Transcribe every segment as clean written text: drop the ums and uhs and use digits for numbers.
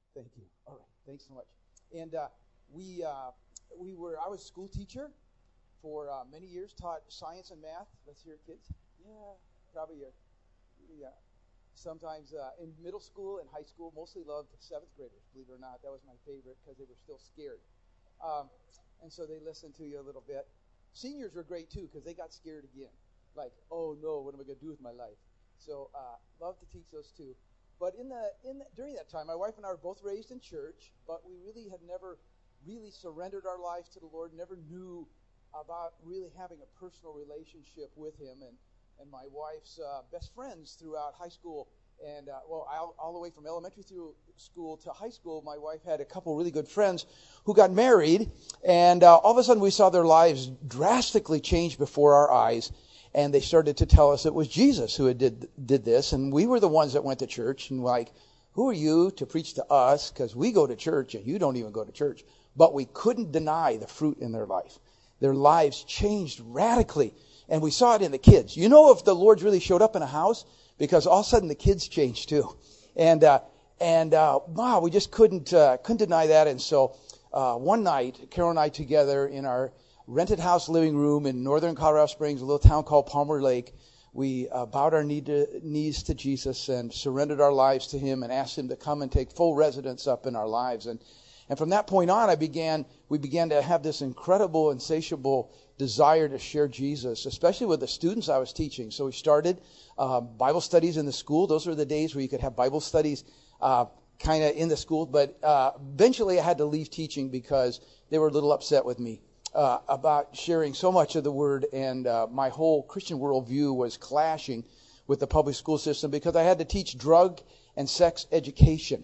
Thank you. All right. Thanks so much. And I was a school teacher for many years, taught science and math. Let's hear it, kids. Yeah, probably yeah. Sometimes in middle school and high school, mostly loved seventh graders, believe it or not. That was my favorite because they were still scared. And so they listened to you a little bit. Seniors were great too because they got scared again. Like, oh no, what am I going to do with my life? So love to teach those too. But during that time, my wife and I were both raised in church, but we really had never really surrendered our lives to the Lord, never knew about really having a personal relationship with Him. And my wife's best friends throughout high school and, all the way from elementary through school to high school, my wife had a couple really good friends who got married, and all of a sudden we saw their lives drastically change before our eyes. And they started to tell us it was Jesus who had did this. And we were the ones that went to church. And like, who are you to preach to us? Because we go to church and you don't even go to church. But we couldn't deny the fruit in their life. Their lives changed radically. And we saw it in the kids. You know if the Lord's really showed up in a house? Because all of a sudden the kids changed too. And wow, we just couldn't deny that. And so one night, Carol and I together in our rented house living room in northern Colorado Springs, a little town called Palmer Lake. We bowed our knees to Jesus and surrendered our lives to Him and asked Him to come and take full residence up in our lives. And from that point on, we began to have this incredible, insatiable desire to share Jesus, especially with the students I was teaching. So we started Bible studies in the school. Those were the days where you could have Bible studies kind of in the school. But eventually I had to leave teaching because they were a little upset with me about sharing so much of the Word, and my whole Christian worldview was clashing with the public school system because I had to teach drug and sex education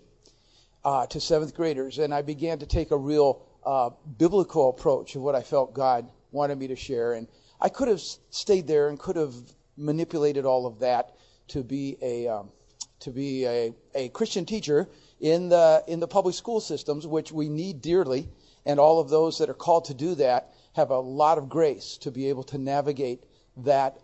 to seventh graders, and I began to take a real biblical approach of what I felt God wanted me to share. And I could have stayed there and could have manipulated all of that to be a Christian teacher in the public school systems, which we need dearly. And all of those that are called to do that have a lot of grace to be able to navigate that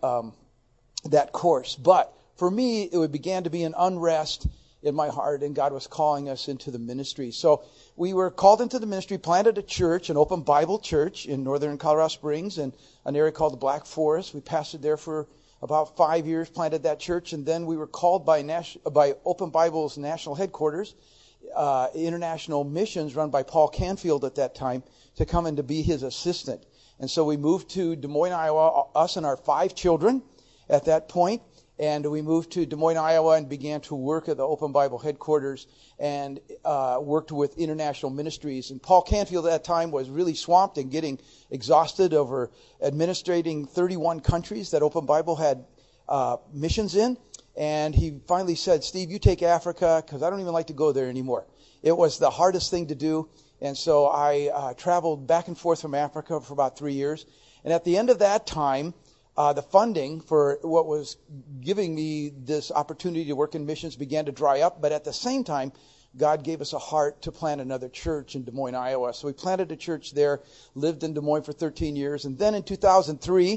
course. But for me, it began to be an unrest in my heart, and God was calling us into the ministry. So we were called into the ministry, planted a church, an open Bible church in northern Colorado Springs, in an area called the Black Forest. We pastored there for about 5 years, planted that church, and then we were called by Open Bible's national headquarters, International Missions, run by Paul Canfield at that time, to come and to be his assistant. And so we moved to Des Moines, Iowa, us and our 5 children at that point. And we moved to Des Moines, Iowa, and began to work at the Open Bible headquarters and worked with international ministries. And Paul Canfield at that time was really swamped and getting exhausted over administrating 31 countries that Open Bible had missions in. And he finally said, Steve, you take Africa, because I don't even like to go there anymore. It was the hardest thing to do. And so I traveled back and forth from Africa for about 3 years. And at the end of that time, the funding for what was giving me this opportunity to work in missions began to dry up. But at the same time, God gave us a heart to plant another church in Des Moines, Iowa. So we planted a church there, lived in Des Moines for 13 years. And then in 2003,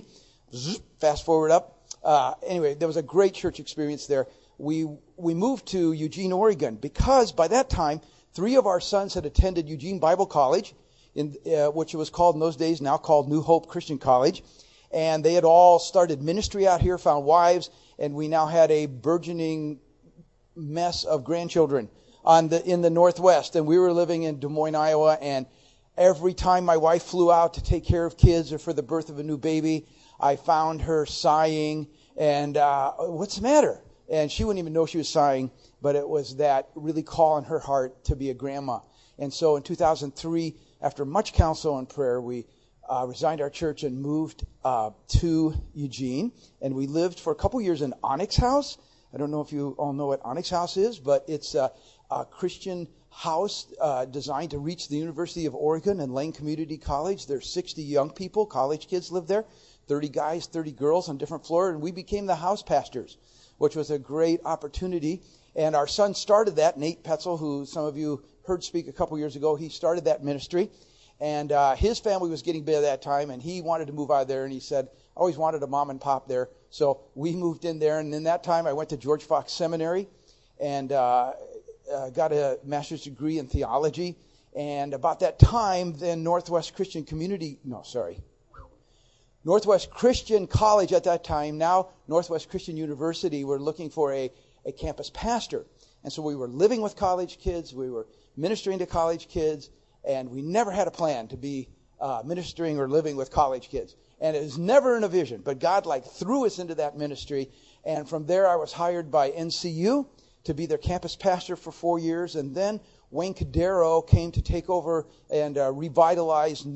fast forward up, anyway, there was a great church experience there. We moved to Eugene, Oregon, because by that time, 3 of our sons had attended Eugene Bible College, which was called in those days, now called New Hope Christian College. And they had all started ministry out here, found wives, and we now had a burgeoning mess of grandchildren in the Northwest. And we were living in Des Moines, Iowa, and every time my wife flew out to take care of kids or for the birth of a new baby, I found her sighing, and what's the matter? And she wouldn't even know she was sighing, but it was that really call in her heart to be a grandma. And so in 2003, after much counsel and prayer, we resigned our church and moved to Eugene. And we lived for a couple years in Onyx House. I don't know if you all know what Onyx House is, but it's a Christian house designed to reach the University of Oregon and Lane Community College. There's 60 young people, college kids live there, 30 guys, 30 girls on different floors. And we became the house pastors, which was a great opportunity. And our son started that, Nate Petzel, who some of you heard speak a couple years ago. He started that ministry. And his family was getting big at that time, and he wanted to move out of there. And he said, I always wanted a mom and pop there. So we moved in there. And in that time, I went to George Fox Seminary and got a master's degree in theology. And about that time, then Northwest Christian College at that time, now Northwest Christian University, were looking for a campus pastor. And so we were living with college kids, we were ministering to college kids, and we never had a plan to be ministering or living with college kids. And it was never in a vision, but God threw us into that ministry. And from there I was hired by NCU to be their campus pastor for 4 years. And then Wayne Cadero came to take over and revitalize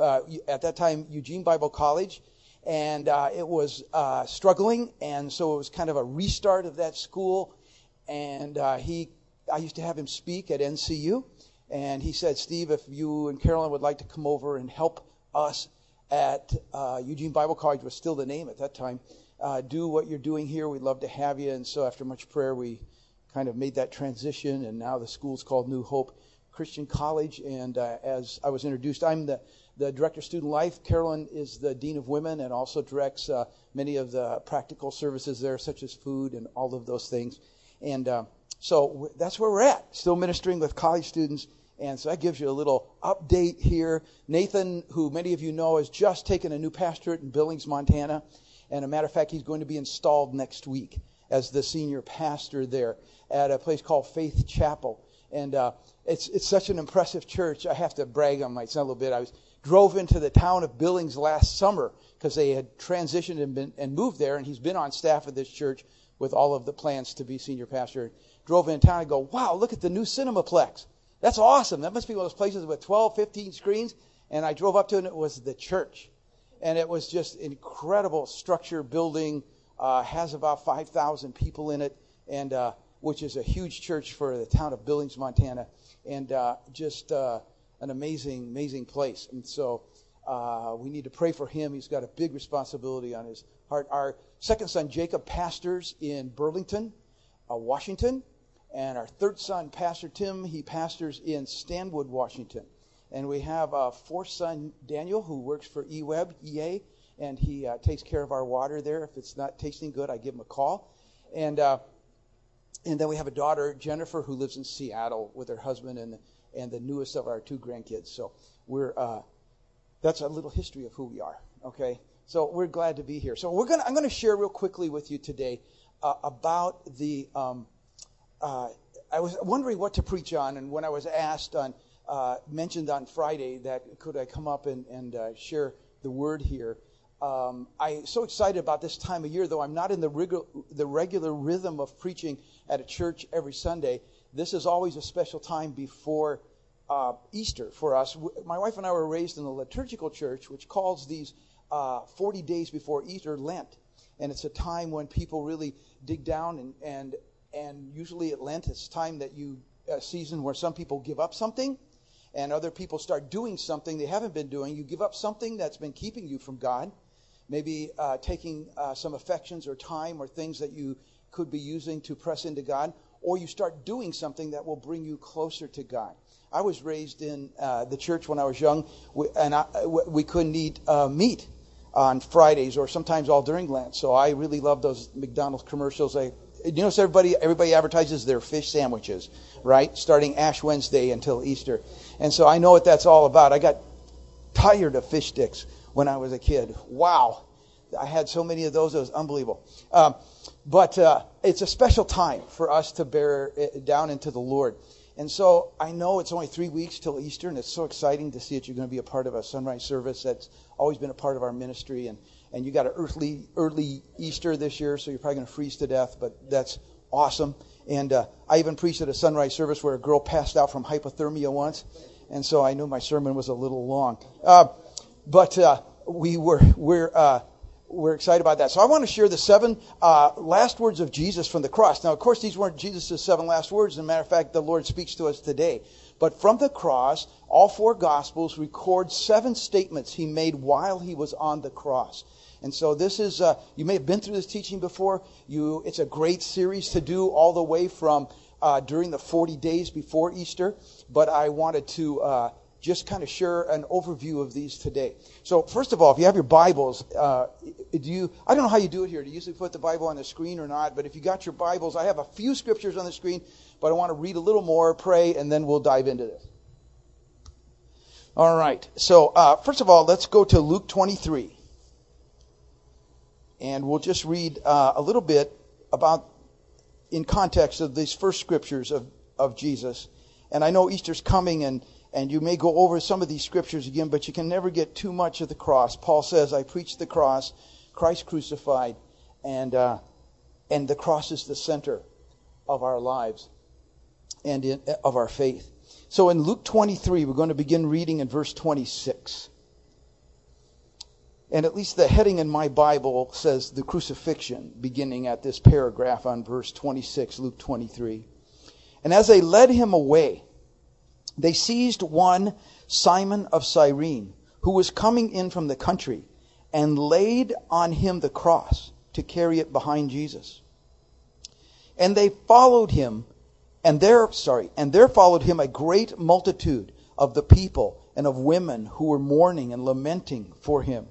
at that time, Eugene Bible College. And it was struggling, and so it was kind of a restart of that school. And I used to have him speak at NCU. And he said, Steve, if you and Carolyn would like to come over and help us at Eugene Bible College, was still the name at that time, do what you're doing here, we'd love to have you. And so after much prayer, we kind of made that transition, and now the school's called New Hope Christian College. And as I was introduced, I'm the Director of Student Life. Carolyn is the Dean of Women and also directs many of the practical services there, such as food and all of those things. And so that's where we're at, still ministering with college students. And so that gives you a little update here. Nathan, who many of you know, has just taken a new pastorate in Billings, Montana. And a matter of fact, he's going to be installed next week as the senior pastor there at a place called Faith Chapel. And it's such an impressive church. I have to brag on myself a little bit. I drove into the town of Billings last summer because they had transitioned and moved there, and he's been on staff of this church with all of the plans to be senior pastor. Drove in town and go, wow, look at the new Cinemaplex. That's awesome. That must be one of those places with 12, 15 screens. And I drove up to it, and it was the church. And it was just incredible structure, building, has about 5,000 people in it, and which is a huge church for the town of Billings, Montana. And just an amazing, amazing place. And so we need to pray for him. He's got a big responsibility on his heart. Our second son, Jacob, pastors in Burlington, Washington. And our third son, Pastor Tim, he pastors in Stanwood, Washington. And we have a fourth son, Daniel, who works for EA, and he takes care of our water there. If it's not tasting good, I give him a call. And then we have a daughter, Jennifer, who lives in Seattle with her husband and the newest of our two grandkids. So that's a little history of who we are. Okay, so we're glad to be here. So I'm going to share real quickly with you today about the. I was wondering what to preach on, and when I was asked mentioned on Friday that could I come up and share the word here. I'm so excited about this time of year, though I'm not in the regular rhythm of preaching at a church every Sunday. This is always a special time before Easter for us. My wife and I were raised in a liturgical church, which calls these 40 days before Easter Lent. And it's a time when people really dig down, and usually at Lent, it's time that a season where some people give up something, and other people start doing something they haven't been doing. You give up something that's been keeping you from God, maybe taking some affections or time or things that you could be using to press into God, or you start doing something that will bring you closer to God. I was raised in the church when I was young, and we couldn't eat meat on Fridays or sometimes all during Lent. So I really love those McDonald's commercials. You notice everybody advertises their fish sandwiches, right? Starting Ash Wednesday until Easter. And so I know what that's all about. I got tired of fish sticks when I was a kid. Wow. I had so many of those. It was unbelievable. But it's a special time for us to bear it down into the Lord. And so I know it's only 3 weeks till Easter, and it's so exciting to see that you're going to be a part of a sunrise service. That's always been a part of our ministry. And you got an early Easter this year, so you're probably going to freeze to death, but that's awesome. And I even preached at a sunrise service where a girl passed out from hypothermia once, and so I knew my sermon was a little long. But we're excited about that. So I want to share the 7 last words of Jesus from the cross. Now, of course, these weren't Jesus' 7 last words. As a matter of fact, the Lord speaks to us today. But from the cross, all 4 Gospels record 7 statements he made while he was on the cross. And so this is, you may have been through this teaching before. It's a great series to do all the way from during the 40 days before Easter. But I wanted to just kind of share an overview of these today. So first of all, if you have your Bibles, I don't know how you do it here. Do you usually put the Bible on the screen or not? But if you got your Bibles, I have a few scriptures on the screen. but I want to read a little more, pray, and then we'll dive into this. All right. So, first of all, let's go to Luke 23. And we'll just read a little bit about, in context of these first scriptures of Jesus. And I know Easter's coming, and you may go over some of these scriptures again, but you can never get too much of the cross. Paul says, I preach the cross, Christ crucified, and the cross is the center of our lives and of our faith. So in Luke 23, we're going to begin reading in verse 26. And at least the heading in my Bible says the crucifixion, beginning at this paragraph on verse 26, Luke 23. And as they led him away, they seized one Simon of Cyrene, who was coming in from the country, and laid on him the cross to carry it behind Jesus. And they followed him, and there followed him a great multitude of the people and of women who were mourning and lamenting for him.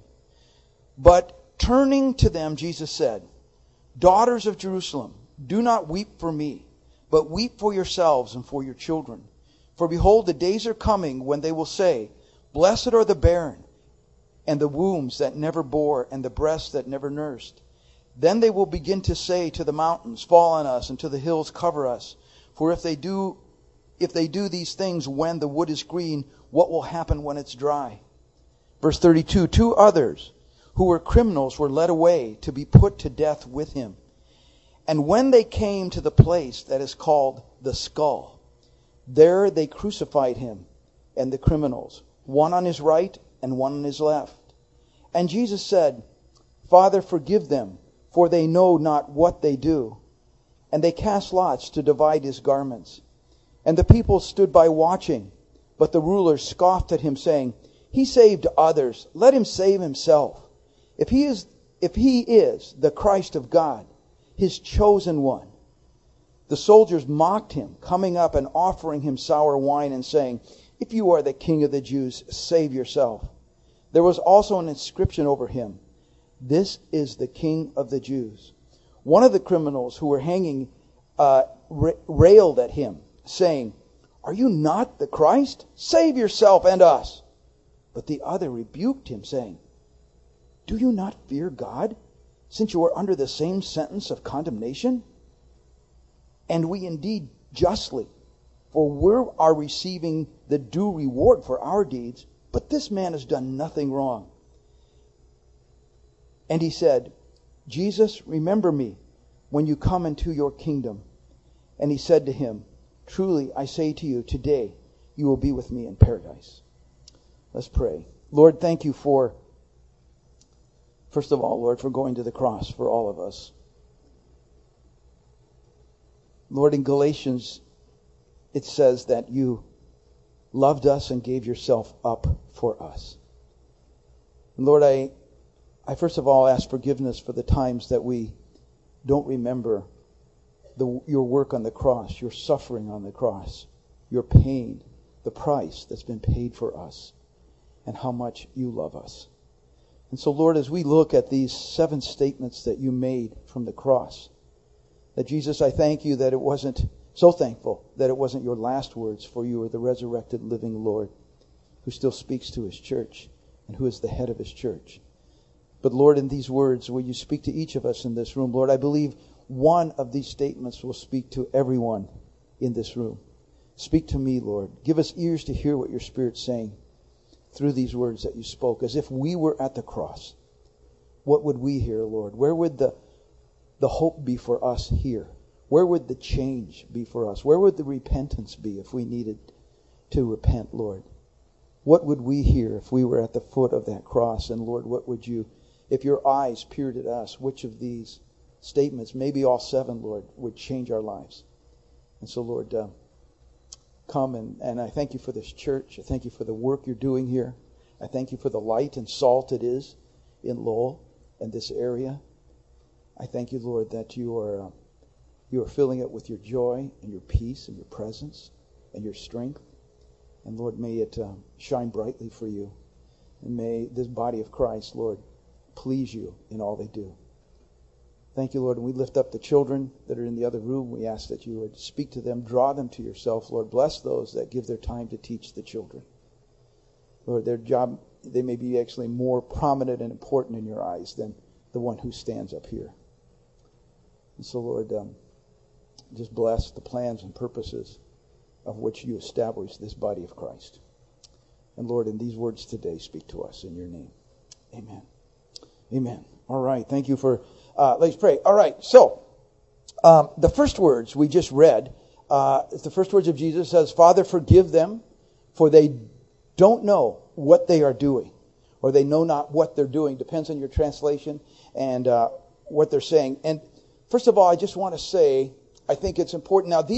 But turning to them, Jesus said, Daughters of Jerusalem, do not weep for me, but weep for yourselves and for your children. For behold, the days are coming when they will say, Blessed are the barren, and the wombs that never bore, and the breasts that never nursed. Then they will begin to say to the mountains, Fall on us, and to the hills, cover us. For if they do these things when the wood is green, what will happen when it's dry? Verse 32, 2 others who were criminals were led away to be put to death with him. And when they came to the place that is called the Skull, there they crucified him and the criminals, one on his right and one on his left. And Jesus said, Father, forgive them, for they know not what they do. And they cast lots to divide his garments. And the people stood by watching. But the rulers scoffed at him, saying, He saved others. Let him save himself. If he is the Christ of God, his chosen one. The soldiers mocked him, coming up and offering him sour wine and saying, If you are the King of the Jews, save yourself. There was also an inscription over him, This is the King of the Jews. One of the criminals who were hanging railed at him, saying, Are you not the Christ? Save yourself and us. But the other rebuked him, saying, Do you not fear God, since you are under the same sentence of condemnation? And we indeed justly, for we are receiving the due reward for our deeds, but this man has done nothing wrong. And he said, Jesus, remember me when you come into your kingdom. And he said to him, Truly I say to you, today you will be with me in paradise. Let's pray. Lord, thank you for, first of all, Lord, for going to the cross for all of us. Lord, in Galatians, it says that you loved us and gave yourself up for us. And Lord, I first of all ask forgiveness for the times that we don't remember your work on the cross, your suffering on the cross, your pain, the price that's been paid for us, and how much you love us. And so, Lord, as we look at these 7 statements that you made from the cross, that Jesus, I thank you that it wasn't, so thankful that it wasn't your last words, for you are the resurrected living Lord who still speaks to his church and who is the head of his church. But Lord, in these words, will you speak to each of us in this room? Lord, I believe one of these statements will speak to everyone in this room. Speak to me, Lord. Give us ears to hear what your Spirit's saying through these words that you spoke. As if we were at the cross, what would we hear, Lord? Where would the hope be for us here? Where would the change be for us? Where would the repentance be if we needed to repent, Lord? What would we hear if we were at the foot of that cross? And Lord, what would you, if your eyes peered at us, which of these statements, maybe all 7, Lord, would change our lives? And so, Lord, come and I thank you for this church. I thank you for the work you're doing here. I thank you for the light and salt it is in Lowell and this area. I thank you, Lord, that you are filling it with your joy and your peace and your presence and your strength. And Lord, may it shine brightly for you. And may this body of Christ, Lord, please you in all they do. Thank you, Lord. And we lift up the children that are in the other room. We ask that you would speak to them, draw them to yourself. Lord, bless those that give their time to teach the children. Lord, their job, they may be actually more prominent and important in your eyes than the one who stands up here. And so, Lord, just bless the plans and purposes of which you established this body of Christ. And Lord, in these words today, speak to us in your name. Amen. Amen. All right. Thank you for... let's pray. All right. So, the first words we just read, the first words of Jesus says, Father, forgive them, for they don't know what they are doing. Or they know not what they're doing. Depends on your translation and what they're saying. And first of all, I just want to say, I think it's important. Now,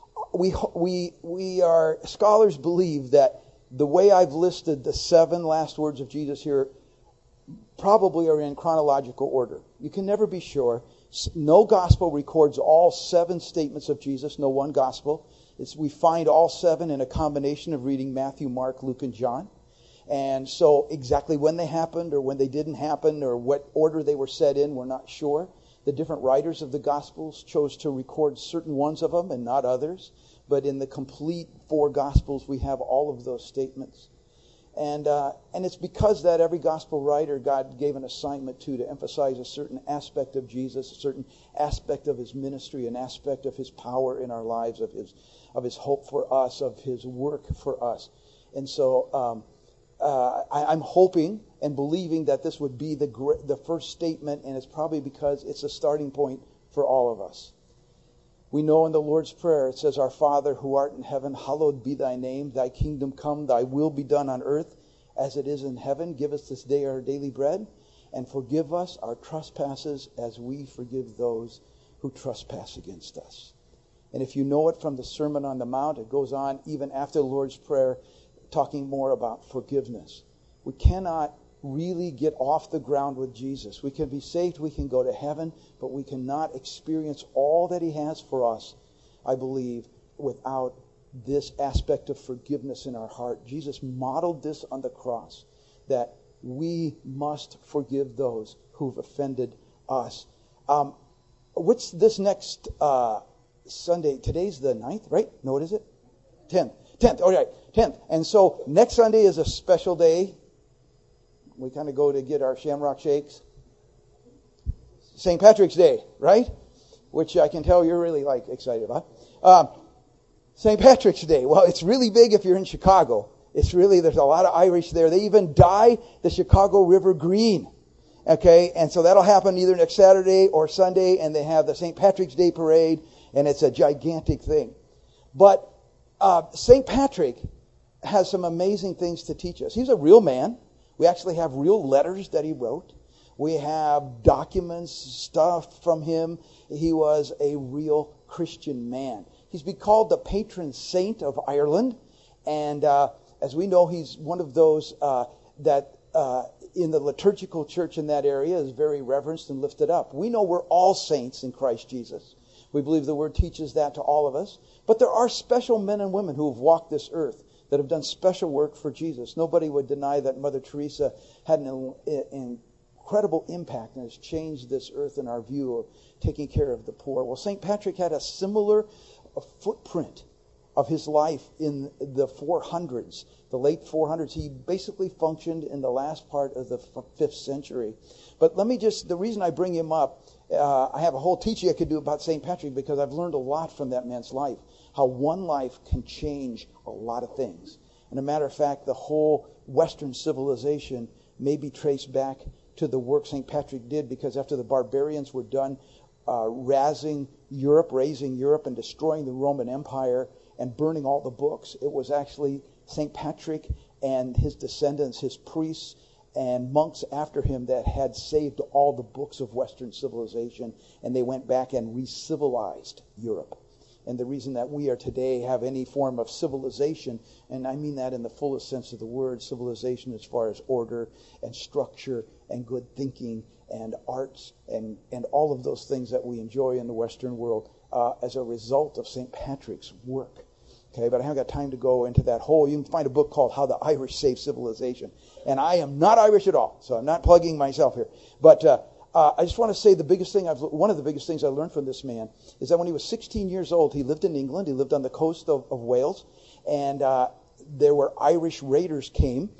we are, scholars believe that the way I've listed the 7 last words of Jesus here probably are in chronological order. You can never be sure. No gospel records all 7 statements of Jesus. No one gospel. We find all 7 in a combination of reading Matthew, Mark, Luke, and John. And so exactly when they happened or when they didn't happen or what order they were set in, we're not sure. The different writers of the Gospels chose to record certain ones of them and not others. But in the complete 4 Gospels, we have all of those statements. And it's because that every Gospel writer, God gave an assignment to emphasize a certain aspect of Jesus, a certain aspect of his ministry, an aspect of his power in our lives, of his hope for us, of his work for us. And so I'm hoping and believing that this would be the first statement, and it's probably because it's a starting point for all of us. We know in the Lord's Prayer, it says, Our Father who art in heaven, hallowed be thy name. Thy kingdom come, thy will be done on earth as it is in heaven. Give us this day our daily bread, and forgive us our trespasses as we forgive those who trespass against us. And if you know it from the Sermon on the Mount, it goes on even after the Lord's Prayer, talking more about forgiveness. We cannot really get off the ground with Jesus. We can be saved, we can go to heaven, but we cannot experience all that he has for us, I believe, without this aspect of forgiveness in our heart. Jesus modeled this on the cross, that we must forgive those who've offended us. What's this next Sunday? Today's the 9th, right? No, what is it? 10th. All right, 10th. And so next Sunday is a special day. We kind of go to get our shamrock shakes. St. Patrick's Day, right? Which I can tell you're really excited about. St. Patrick's Day. Well, it's really big if you're in Chicago. There's a lot of Irish there. They even dye the Chicago River green. Okay, and so that'll happen either next Saturday or Sunday, and they have the St. Patrick's Day parade, and it's a gigantic thing. But St. Patrick has some amazing things to teach us. He's a real man. We actually have real letters that he wrote. We have documents, stuff from him. He was a real Christian man. He's been called the patron saint of Ireland. And as we know, he's one of those that in the liturgical church in that area is very reverenced and lifted up. We know we're all saints in Christ Jesus. We believe the Word teaches that to all of us. But there are special men and women who have walked this earth that have done special work for Jesus. Nobody would deny that Mother Teresa had an incredible impact and has changed this earth in our view of taking care of the poor. Well, St. Patrick had a similar footprint of his life in the 400s, the late 400s. He basically functioned in the last part of the 5th century. But the reason I bring him up, I have a whole teaching I could do about St. Patrick because I've learned a lot from that man's life. How one life can change a lot of things. And a matter of fact, the whole Western civilization may be traced back to the work St. Patrick did, because after the barbarians were done razing Europe and destroying the Roman Empire and burning all the books, it was actually St. Patrick and his descendants, his priests and monks after him, that had saved all the books of Western civilization, and they went back and re-civilized Europe. And the reason that we are today have any form of civilization, and I mean that in the fullest sense of the word, civilization as far as order and structure and good thinking and arts and all of those things that we enjoy in the Western world as a result of St. Patrick's work. Okay, but I haven't got time to go into that whole. You can find a book called How the Irish Saved Civilization. And I am not Irish at all, so I'm not plugging myself here. But I just want to say one of the biggest things I learned from this man is that when he was 16 years old, he lived in England. He lived on the coast of Wales, and there were Irish raiders came.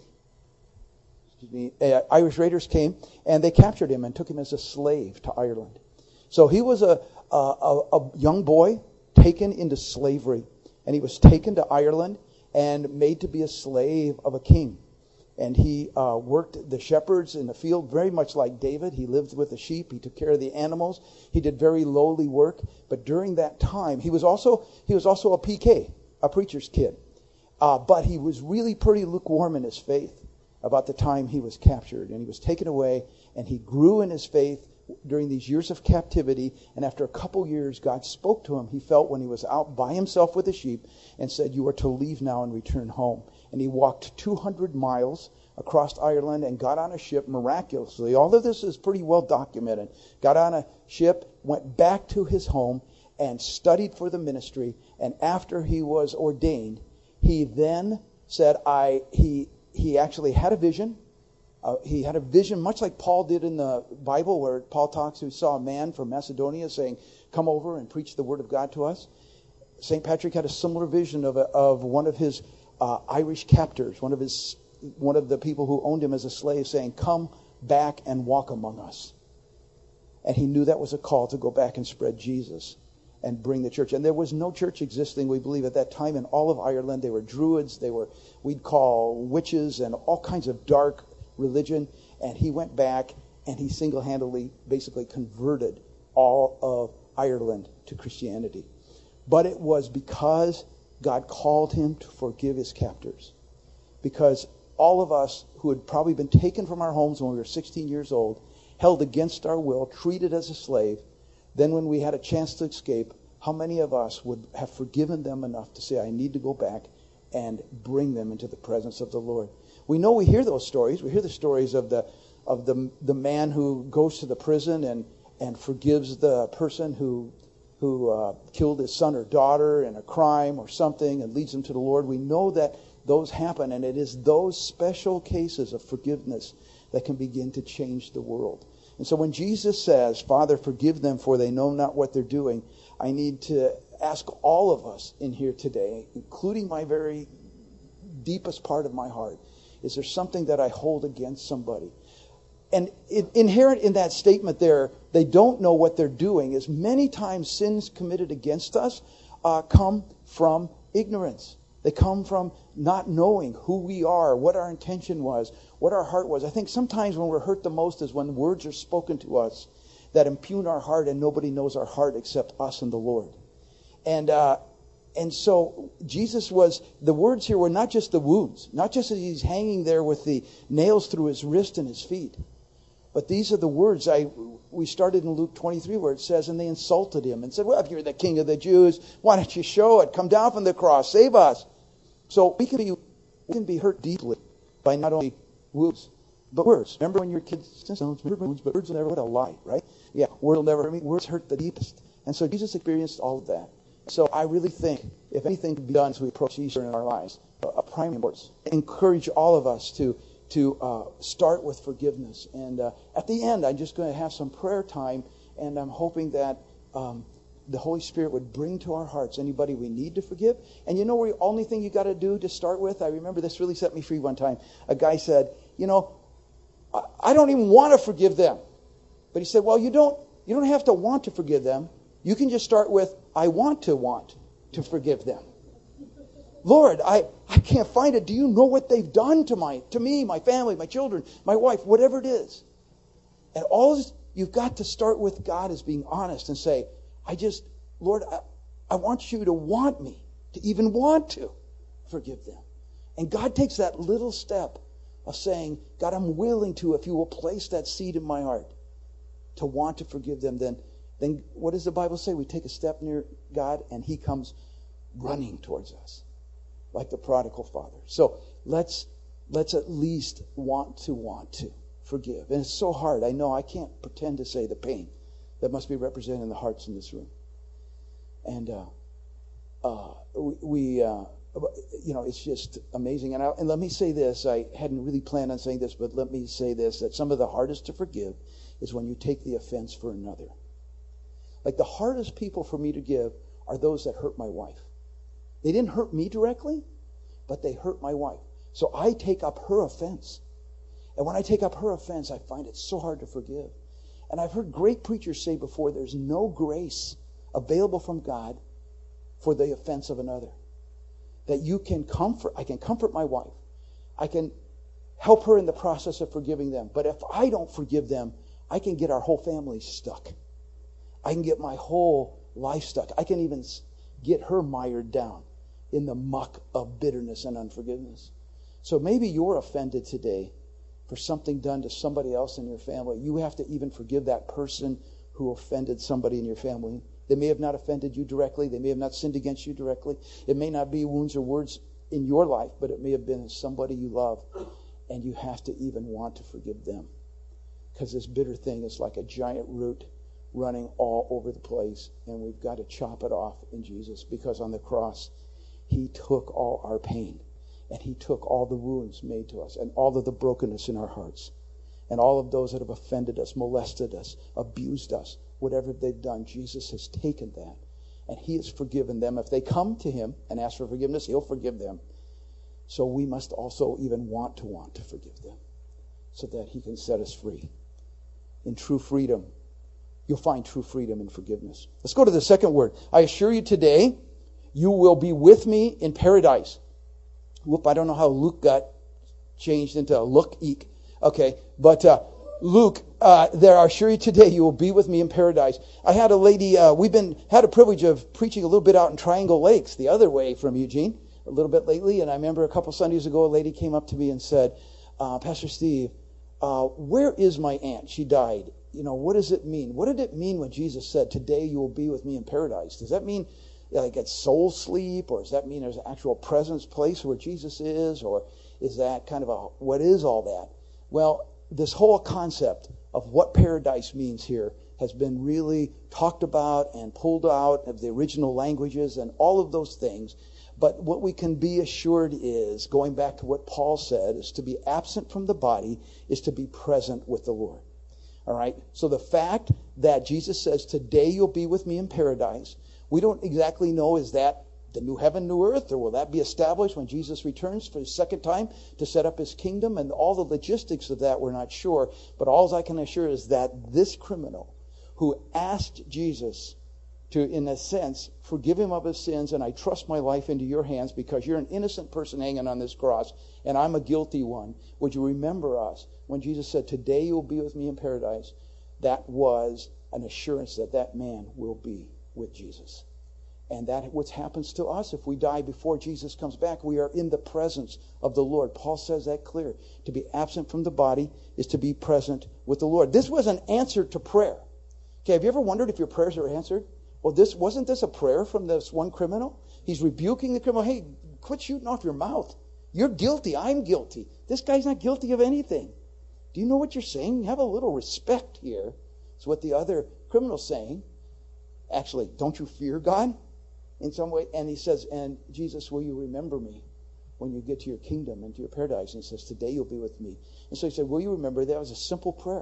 Irish raiders came, and they captured him and took him as a slave to Ireland. So he was a young boy taken into slavery, and he was taken to Ireland and made to be a slave of a king. And he worked the shepherds in the field very much like David. He lived with the sheep. He took care of the animals. He did very lowly work. But during that time, he was also a PK, a preacher's kid. But he was really pretty lukewarm in his faith about the time he was captured. And he was taken away, and he grew in his faith during these years of captivity. And after a couple years, God spoke to him. He felt when he was out by himself with the sheep and said, "You are to leave now and return home." And he walked 200 miles across Ireland and got on a ship miraculously. All of this is pretty well documented. Got on a ship, went back to his home, and studied for the ministry. And after he was ordained, he then said, he actually had a vision. He had a vision much like Paul did in the Bible, where Paul talks, he saw a man from Macedonia saying, "Come over and preach the word of God to us." St. Patrick had a similar vision of one of his Irish captors, one of the people who owned him as a slave, saying, "Come back and walk among us." And he knew that was a call to go back and spread Jesus and bring the church. And there was no church existing, we believe, at that time in all of Ireland. They were Druids, we'd call witches, and all kinds of dark religion. And he went back and he single-handedly basically converted all of Ireland to Christianity. But it was because God called him to forgive his captors. Because all of us who had probably been taken from our homes when we were 16 years old, held against our will, treated as a slave, then when we had a chance to escape, how many of us would have forgiven them enough to say, "I need to go back and bring them into the presence of the Lord"? We know we hear those stories. We hear the stories of the man who goes to the prison and forgives the person who killed his son or daughter in a crime or something and leads them to the Lord. We know that those happen, and it is those special cases of forgiveness that can begin to change the world. And so when Jesus says, "Father, forgive them, for they know not what they're doing," I need to ask all of us in here today, including my very deepest part of my heart, is there something that I hold against somebody? And inherent in that statement there, they don't know what they're doing, is many times sins committed against us come from ignorance. They come from not knowing who we are, what our intention was, what our heart was. I think sometimes when we're hurt the most is when words are spoken to us that impugn our heart, and nobody knows our heart except us and the Lord. And so the words here were not just the wounds, not just that he's hanging there with the nails through his wrist and his feet, but these are the words. We started in Luke 23 where it says, "And they insulted him and said, 'Well, if you're the King of the Jews, why don't you show it? Come down from the cross, save us.'" So we can be hurt deeply by not only wounds, but words. Remember when your kids said, "Wounds, but words will never hurt." What a lie, right? Yeah, words will never hurt me. Words hurt the deepest. And so Jesus experienced all of that. So I really think, if anything can be done as we approach Easter in our lives, a primary importance, encourage all of us to start with forgiveness. And at the end, I'm just going to have some prayer time, and I'm hoping that the Holy Spirit would bring to our hearts anybody we need to forgive. And you know the only thing you got to do to start with? I remember this really set me free one time. A guy said, "I don't even want to forgive them." But he said, "Well, you don't have to want to forgive them. You can just start with, I want to forgive them. Lord, I can't find it. Do you know what they've done to me, my family, my children, my wife, whatever it is?" And you've got to start with God as being honest and say, Lord, I want you to want me to even want to forgive them. And God takes that little step of saying, "God, I'm willing to, if you will place that seed in my heart to want to forgive them," then what does the Bible say? We take a step near God and he comes running towards us like the prodigal father. So let's at least want to forgive. And it's so hard. I know I can't pretend to say the pain that must be represented in the hearts in this room. And it's just amazing. And let me say this, I hadn't really planned on saying this, but let me say this, that some of the hardest to forgive is when you take the offense for another. Like the hardest people for me to give are those that hurt my wife. They didn't hurt me directly, but they hurt my wife. So I take up her offense. And when I take up her offense, I find it so hard to forgive. And I've heard great preachers say before, there's no grace available from God for the offense of another. That I can comfort my wife. I can help her in the process of forgiving them. But if I don't forgive them, I can get our whole family stuck. I can get my whole life stuck. I can even get her mired down in the muck of bitterness and unforgiveness. So maybe you're offended today for something done to somebody else in your family. You have to even forgive that person who offended somebody in your family. They may have not offended you directly. They may have not sinned against you directly. It may not be wounds or words in your life, but it may have been somebody you love. And you have to even want to forgive them. Because this bitter thing is like a giant root running all over the place. And we've got to chop it off in Jesus. Because on the cross, He took all our pain. And He took all the wounds made to us. And all of the brokenness in our hearts. And all of those that have offended us, molested us, abused us. Whatever they've done, Jesus has taken that. And He has forgiven them. If they come to Him and ask for forgiveness, He'll forgive them. So we must also even want to forgive them. So that He can set us free. In true freedom, you'll find true freedom in forgiveness. Let's go to the second word. I assure you today, you will be with me in paradise. Whoop, I don't know how Luke got changed into Luke-eek. Okay, but Luke, there, I assure you today, you will be with me in paradise. I had a lady, we've had a privilege of preaching a little bit out in Triangle Lakes, the other way from Eugene, a little bit lately. And I remember a couple Sundays ago, a lady came up to me and said, Pastor Steve, where is my aunt? She died. What does it mean? What did it mean when Jesus said, today you will be with me in paradise? Does that mean like it's soul sleep? Or does that mean there's an actual presence place where Jesus is? Or is that kind of what is all that? Well, this whole concept of what paradise means here has been really talked about and pulled out of the original languages and all of those things. But what we can be assured is, going back to what Paul said, is to be absent from the body is to be present with the Lord. All right? So the fact that Jesus says, today you'll be with me in paradise, we don't exactly know, is that the new heaven, new earth, or will that be established when Jesus returns for His second time to set up His kingdom? And all the logistics of that, we're not sure. But all I can assure is that this criminal who asked Jesus to, in a sense, forgive him of his sins, and I trust my life into your hands because you're an innocent person hanging on this cross, and I'm a guilty one. Would you remember us when Jesus said, today you will be with me in paradise? That was an assurance that that man will be with Jesus. And that what happens to us if we die before Jesus comes back, we are in the presence of the Lord. Paul says that clear. To be absent from the body is to be present with the Lord. This was an answer to prayer. Okay, have you ever wondered if your prayers are answered? Well, wasn't this a prayer from this one criminal? He's rebuking the criminal. Hey, quit shooting off your mouth. You're guilty. I'm guilty. This guy's not guilty of anything. Do you know what you're saying? Have a little respect here. It's what the other criminal's saying. Actually, don't you fear God? In some way, and he says, and Jesus, will you remember me when you get to your kingdom and to your paradise? And he says, today you'll be with me. And so he said, will you remember? That was a simple prayer.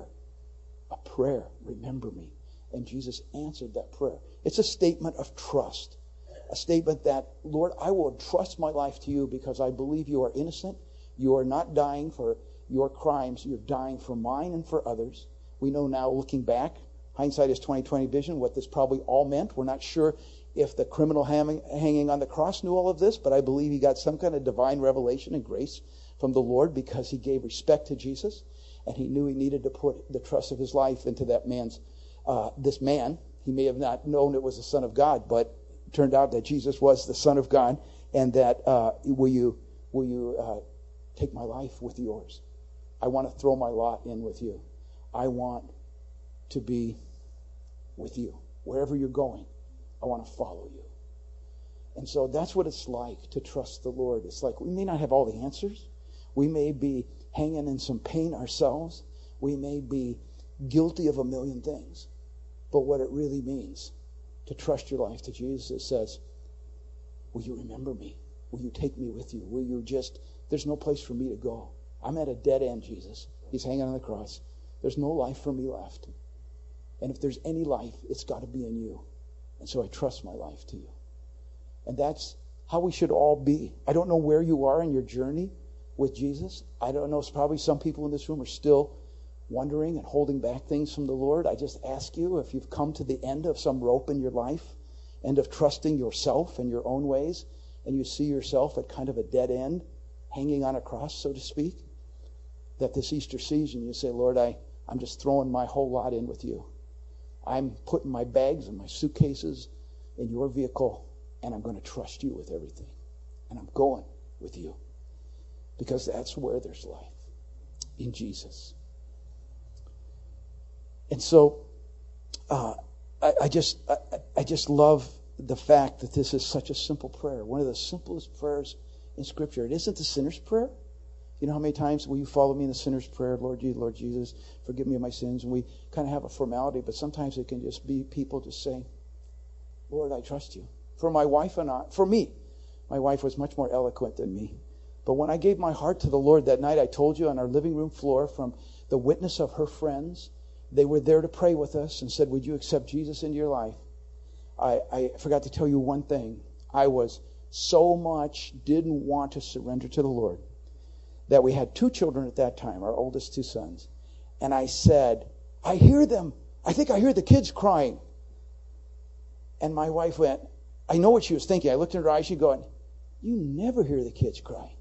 A prayer, remember me. And Jesus answered that prayer. It's a statement of trust. A statement that, Lord, I will trust my life to you because I believe you are innocent. You are not dying for your crimes. You're dying for mine and for others. We know now, looking back, hindsight is 20/20 vision, what this probably all meant. We're not sure if the criminal hanging on the cross knew all of this, but I believe he got some kind of divine revelation and grace from the Lord because he gave respect to Jesus, and he knew he needed to put the trust of his life into that man's, this man. He may have not known it was the Son of God, but it turned out that Jesus was the Son of God, and that, will you take my life with yours? I want to throw my lot in with you. I want to be with you. Wherever you're going, I want to follow you. And so that's what it's like to trust the Lord. It's like we may not have all the answers. We may be hanging in some pain ourselves. We may be guilty of a million things. But what it really means to trust your life to Jesus, it says, will you remember me? will you take me with you? Will you just, there's no place for me to go. I'm at a dead end, Jesus. He's hanging on the cross. There's no life for me left. And if there's any life, it's got to be in you. And so I trust my life to you. And that's how we should all be. I don't know where you are in your journey with Jesus. I don't know. It's probably some people in this room are still wondering and holding back things from the Lord. I just ask you, if you've come to the end of some rope in your life, end of trusting yourself and your own ways, and you see yourself at kind of a dead end, hanging on a cross, so to speak, that this Easter season you say, Lord, I'm just throwing my whole lot in with you. I'm putting my bags and my suitcases in your vehicle, and I'm going to trust you with everything. And I'm going with you. Because that's where there's life, in Jesus. And so I just love the fact that this is such a simple prayer. One of the simplest prayers in Scripture. It isn't the sinner's prayer. You know how many times will you follow me in the sinner's prayer, Lord Jesus, forgive me of my sins? And we kind of have a formality, but sometimes it can just be people just saying, Lord, I trust you. For my wife and I, for me, my wife was much more eloquent than me. But when I gave my heart to the Lord that night, I told you on our living room floor, from the witness of her friends, they were there to pray with us and said, would you accept Jesus into your life? I forgot to tell you one thing. I was so much didn't want to surrender to the Lord that we had 2 children at that time, our oldest 2 sons. And I said, I hear them. I think I hear the kids crying. And my wife went, I know what she was thinking. I looked in her eyes, she going, you never hear the kids crying.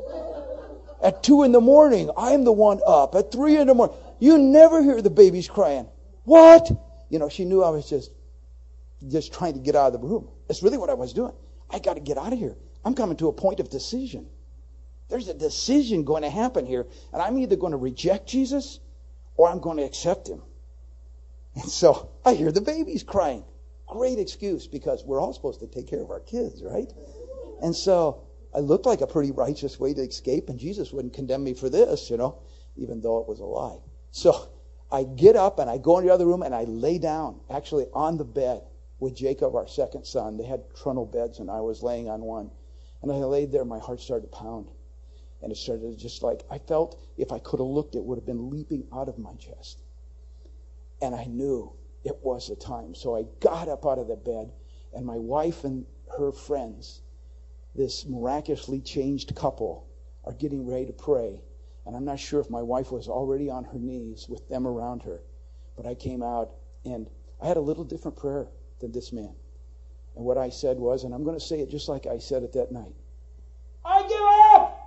At 2 a.m, I'm the one up. At 3 a.m, you never hear the babies crying. What? You know, she knew I was just trying to get out of the room. That's really what I was doing. I got to get out of here. I'm coming to a point of decision. There's a decision going to happen here. And I'm either going to reject Jesus or I'm going to accept him. And so I hear the babies crying. Great excuse, because we're all supposed to take care of our kids, right? And so I looked like a pretty righteous way to escape, and Jesus wouldn't condemn me for this, even though it was a lie. So I get up and I go in the other room and I lay down, actually on the bed with Jacob, our second son. They had trundle beds and I was laying on one. And as I laid there, my heart started to pound. And it started just like, I felt if I could have looked, it would have been leaping out of my chest. And I knew it was the time. So I got up out of the bed, and my wife and her friends, this miraculously changed couple, are getting ready to pray. And I'm not sure if my wife was already on her knees with them around her. But I came out, and I had a little different prayer than this man. And what I said was, and I'm going to say it just like I said it that night, I give up!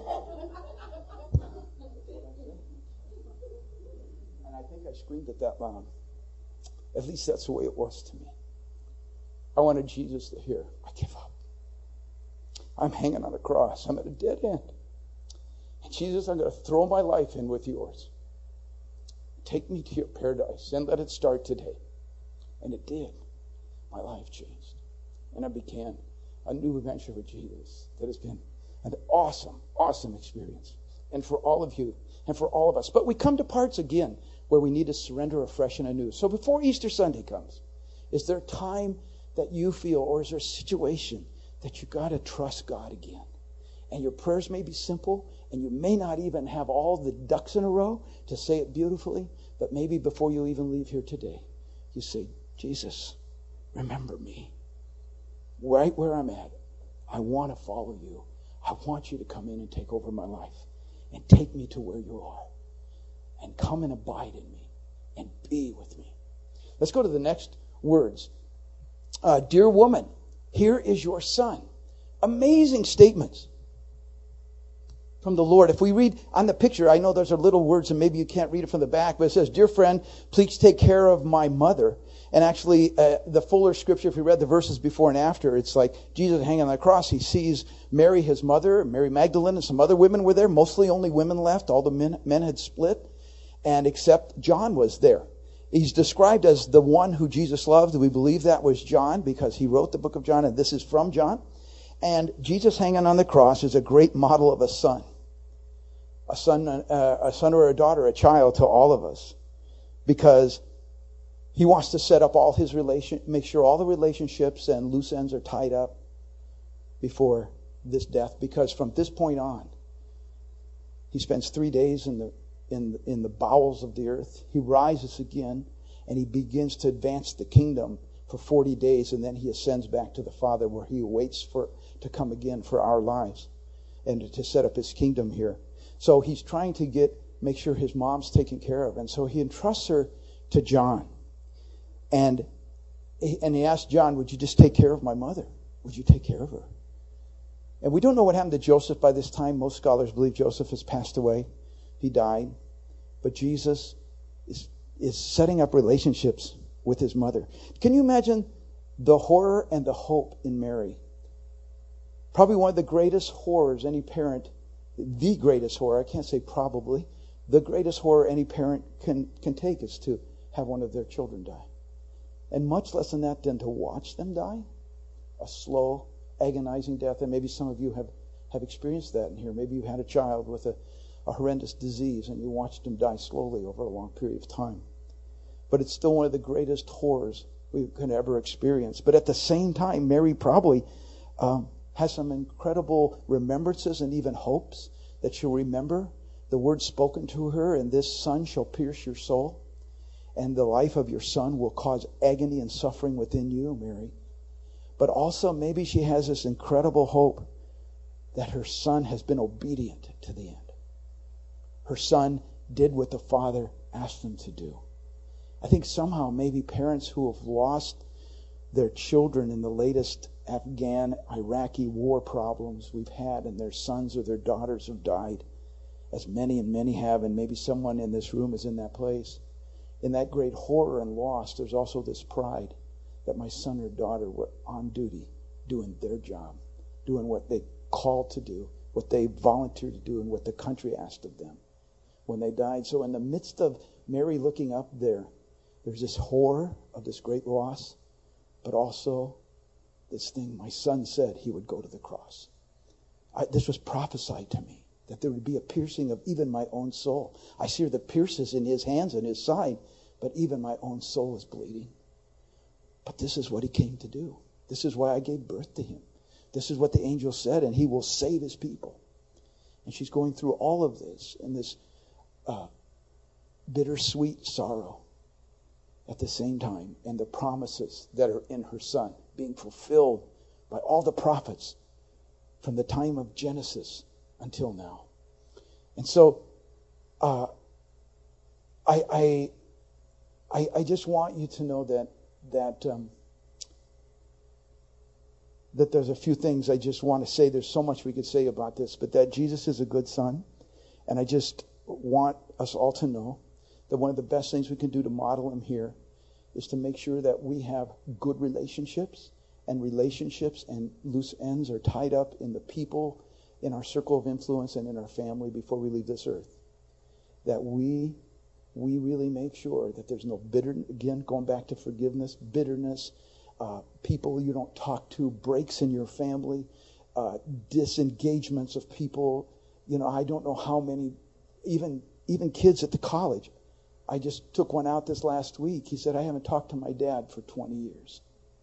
And I think I screamed it that loud. At least that's the way it was to me. I wanted Jesus to hear, I give up. I'm hanging on a cross. I'm at a dead end. And Jesus, I'm going to throw my life in with yours. Take me to your paradise and let it start today. And it did. My life changed. And I began a new adventure with Jesus that has been an awesome, awesome experience. And for all of you and for all of us. But we come to parts again where we need to surrender afresh and anew. So before Easter Sunday comes, is there time that you feel, or is there a situation that you got to trust God again? And your prayers may be simple, and you may not even have all the ducks in a row to say it beautifully, but maybe before you even leave here today, you say, Jesus, remember me. Right where I'm at, I want to follow you. I want you to come in and take over my life and take me to where you are and come and abide in me and be with me. Let's go to the next words. Dear woman, here is your son. Amazing statements from the Lord. If we read on the picture, I know those are little words and maybe you can't read it from the back, but it says, dear friend, please take care of my mother. And actually, the fuller scripture, if we read the verses before and after, it's like Jesus hanging on the cross. He sees Mary, his mother, Mary Magdalene, and some other women were there. Mostly only women left. All the men had split. And except John was there. He's described as the one who Jesus loved. We believe that was John because he wrote the book of John, and this is from John. And Jesus hanging on the cross is a great model of a son or a daughter, a child to all of us, because he wants to set up all his make sure all the relationships and loose ends are tied up before this death, because from this point on, he spends 3 days in the bowels of the earth. He rises again, and he begins to advance the kingdom for 40 days, and then he ascends back to the Father, where he waits to come again for our lives and to set up his kingdom here. So he's trying to make sure his mom's taken care of, and so he entrusts her to John. And he asked John, would you just take care of my mother? Would you take care of her? And we don't know what happened to Joseph by this time. Most scholars believe Joseph has passed away. He died. But Jesus is setting up relationships with his mother. Can you imagine the horror and the hope in Mary? Probably one of the greatest horrors any parent, the greatest horror, I can't say probably, the greatest horror any parent can take is to have one of their children die. And much less than that than to watch them die. A slow, agonizing death. And maybe some of you have experienced that in here. Maybe you had a child with a horrendous disease and you watched him die slowly over a long period of time. But it's still one of the greatest horrors we can ever experience. But at the same time, Mary probably has some incredible remembrances and even hopes that she'll remember the words spoken to her, and this son shall pierce your soul, and the life of your son will cause agony and suffering within you, Mary. But also maybe she has this incredible hope that her son has been obedient to the end. Her son did what the Father asked him to do. I think somehow maybe parents who have lost their children in the latest Afghan-Iraqi war problems we've had, and their sons or their daughters have died, as many and many have, and maybe someone in this room is in that place. In that great horror and loss, there's also this pride that my son or daughter were on duty, doing their job, doing what they called to do, what they volunteered to do, and what the country asked of them when they died. So in the midst of Mary looking up there, there's this horror of this great loss, but also this thing, my son said he would go to the cross. This was prophesied to me, that there would be a piercing of even my own soul. I see the pierces in his hands and his side, but even my own soul is bleeding. But this is what he came to do. This is why I gave birth to him. This is what the angel said, and he will save his people. And she's going through all of this in this bittersweet sorrow at the same time, and the promises that are in her son being fulfilled by all the prophets from the time of Genesis until now. And so I just want you to know that there's a few things I just want to say. There's so much we could say about this, but that Jesus is a good son. And I just want us all to know that one of the best things we can do to model him here is to make sure that we have good relationships and loose ends are tied up in the people in our circle of influence and in our family before we leave this earth. That we really make sure that there's no bitterness, again, going back to forgiveness, bitterness, people you don't talk to, breaks in your family, disengagements of people. You know, I don't know how many, even kids at the college. I just took one out this last week. He said, I haven't talked to my dad for 20 years.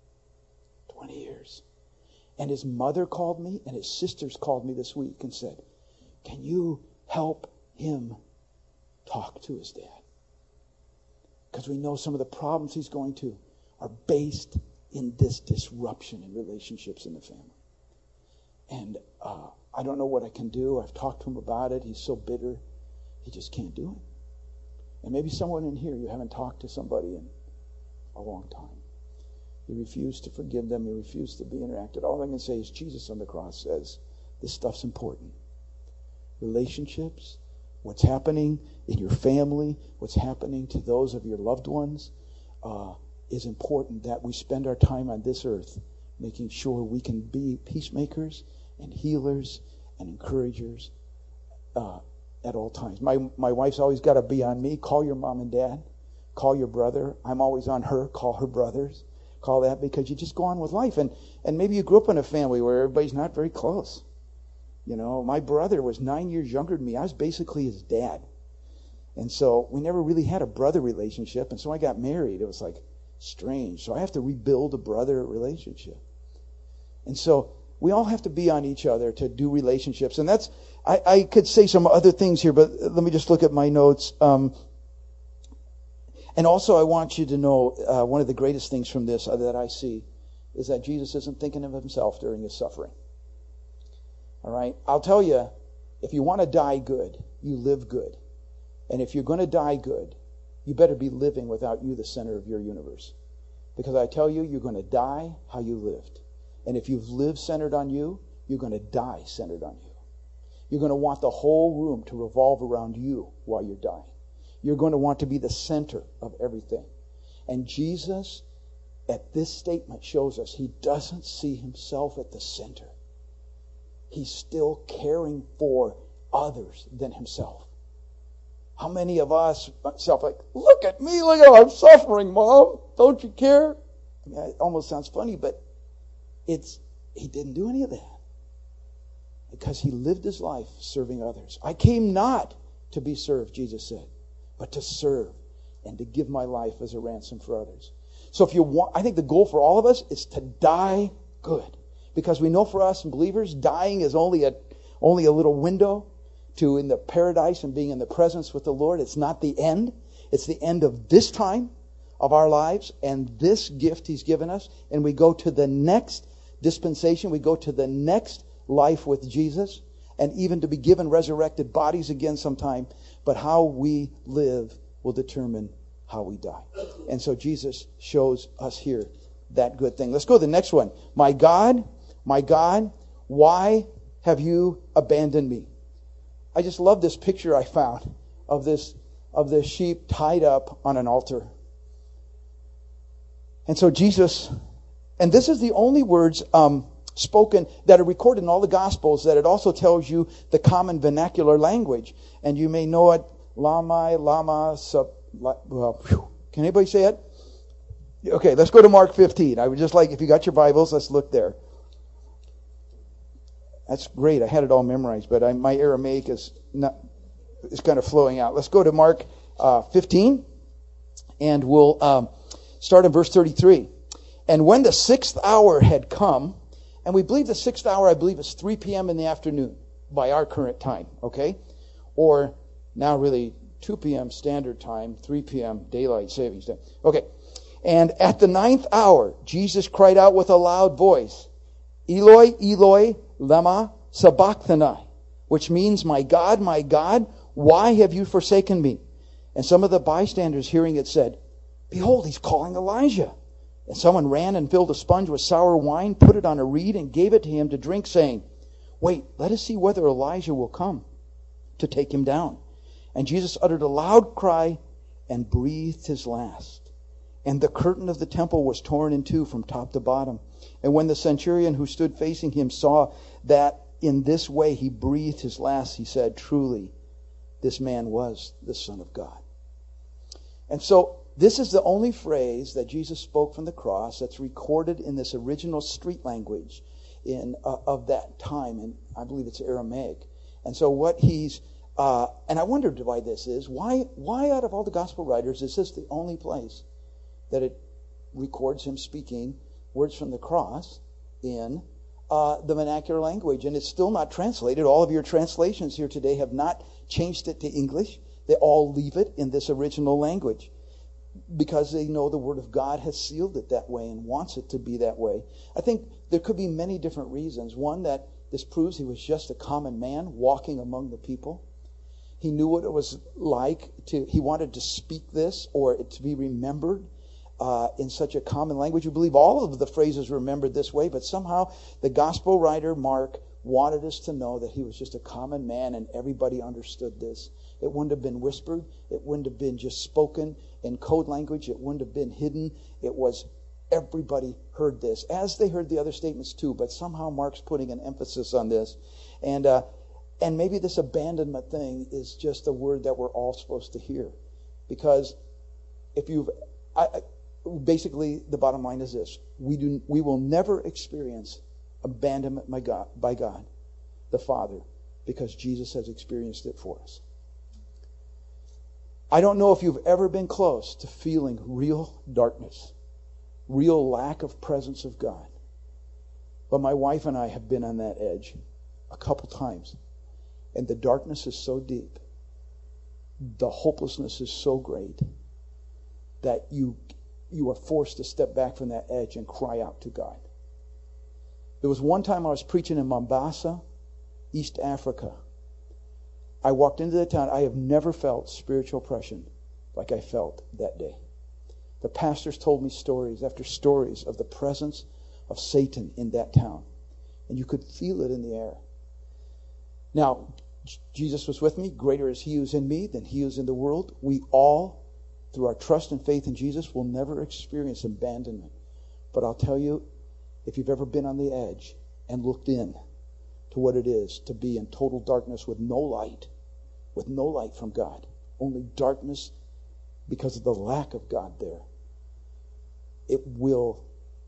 20 years. And his mother called me and his sisters called me this week and said, can you help him talk to his dad? Because we know some of the problems he's going to are based in this disruption in relationships in the family. And I don't know what I can do. I've talked to him about it. He's so bitter. He just can't do it. And maybe someone in here, you haven't talked to somebody in a long time. You refuse to forgive them. You refuse to be interacted. All I can say is Jesus on the cross says this stuff's important. Relationships, what's happening in your family, what's happening to those of your loved ones, is important, that we spend our time on this earth making sure we can be peacemakers and healers and encouragers at all times. My wife's always got to be on me. Call your mom and dad. Call your brother. I'm always on her. Call her brothers. Call that, because you just go on with life. And maybe you grew up in a family where everybody's not very close. You know, my brother was 9 years younger than me. I was basically his dad. And so we never really had a brother relationship. And so I got married. It was like strange. So I have to rebuild a brother relationship. And so We all have to be on each other to do relationships. And that's, I could say some other things here, but let me just look at my notes. And also I want you to know, one of the greatest things from this that I see is that Jesus isn't thinking of himself during his suffering. All right? I'll tell you, if you want to die good, you live good. And if you're going to die good, you better be living without you the center of your universe. Because I tell you, you're going to die how you lived. And if you've lived centered on you, you're going to die centered on you. You're going to want the whole room to revolve around you while you're dying. You're going to want to be the center of everything. And Jesus, at this statement, shows us he doesn't see himself at the center. He's still caring for others than himself. How many of us like, look at me, look how I'm suffering, Mom. Don't you care? I mean, it almost sounds funny, but he didn't do any of that. Because he lived his life serving others. I came not to be served, Jesus said, but to serve and to give my life as a ransom for others. So if you want, I think the goal for all of us is to die good. Because we know for us believers, dying is only a little window to in the paradise and being in the presence with the Lord. It's not the end. It's the end of this time of our lives and this gift he's given us. And we go to the next dispensation. We go to the next life with Jesus, and even to be given resurrected bodies again sometime. But how we live will determine how we die. And so Jesus shows us here that good thing. Let's go to the next one. My God, why have you abandoned me? I just love this picture I found of this sheep tied up on an altar. And so Jesus, and this is the only words spoken that are recorded in all the Gospels, that it also tells you the common vernacular language. And you may know it, lama, can anybody say it? Okay, let's go to Mark 15. I would just like, if you got your Bibles, let's look there. That's great. I had it all memorized, but my Aramaic is kind of flowing out. Let's go to Mark 15, and we'll start in verse 33. And when the 6th hour had come, and we believe the 6th hour, I believe, is 3 p.m. in the afternoon by our current time, okay? Or now really 2 p.m. standard time, 3 p.m. daylight savings time. Okay. And at the 9th hour, Jesus cried out with a loud voice, Eloi, Eloi, lema sabachthani, which means, my God, why have you forsaken me? And some of the bystanders hearing it said, behold, he's calling Elijah. And someone ran and filled a sponge with sour wine, put it on a reed, and gave it to him to drink, saying, wait, let us see whether Elijah will come to take him down. And Jesus uttered a loud cry and breathed his last. And the curtain of the temple was torn in two from top to bottom. And when the centurion who stood facing him saw that in this way he breathed his last, he said, truly, this man was the Son of God. And so this is the only phrase that Jesus spoke from the cross that's recorded in this original street language of that time. And I believe it's Aramaic. And so what he's... and I wondered why this is. Why out of all the gospel writers is this the only place that it records him speaking words from the cross in the vernacular language? And it's still not translated. All of your translations here today have not changed it to English. They all leave it in this original language because they know the Word of God has sealed it that way and wants it to be that way. I think there could be many different reasons. One, that this proves he was just a common man walking among the people. He knew what it was like he wanted to speak this or it to be remembered in such a common language. You believe all of the phrases were remembered this way, but somehow the gospel writer Mark wanted us to know that he was just a common man and everybody understood this. It wouldn't have been whispered. It wouldn't have been just spoken in code language. It wouldn't have been hidden. It was everybody heard this, as they heard the other statements too, but somehow Mark's putting an emphasis on this. And maybe this abandonment thing is just a word that we're all supposed to hear. Because if basically the bottom line is this: we will never experience abandonment by God the Father, because Jesus has experienced it for us. I don't know if you've ever been close to feeling real darkness, real lack of presence of God. But my wife and I have been on that edge a couple times. And the darkness is so deep. The hopelessness is so great that you are forced to step back from that edge and cry out to God. There was one time I was preaching in Mombasa, East Africa. I walked into the town. I have never felt spiritual oppression like I felt that day. The pastors told me stories after stories of the presence of Satan in that town. And you could feel it in the air. Now, Jesus was with me. Greater is He who's in me than he who's in the world. We all, through our trust and faith in Jesus, will never experience abandonment. But I'll tell you, if you've ever been on the edge and looked in to what it is to be in total darkness with no light from God, only darkness because of the lack of God there, it will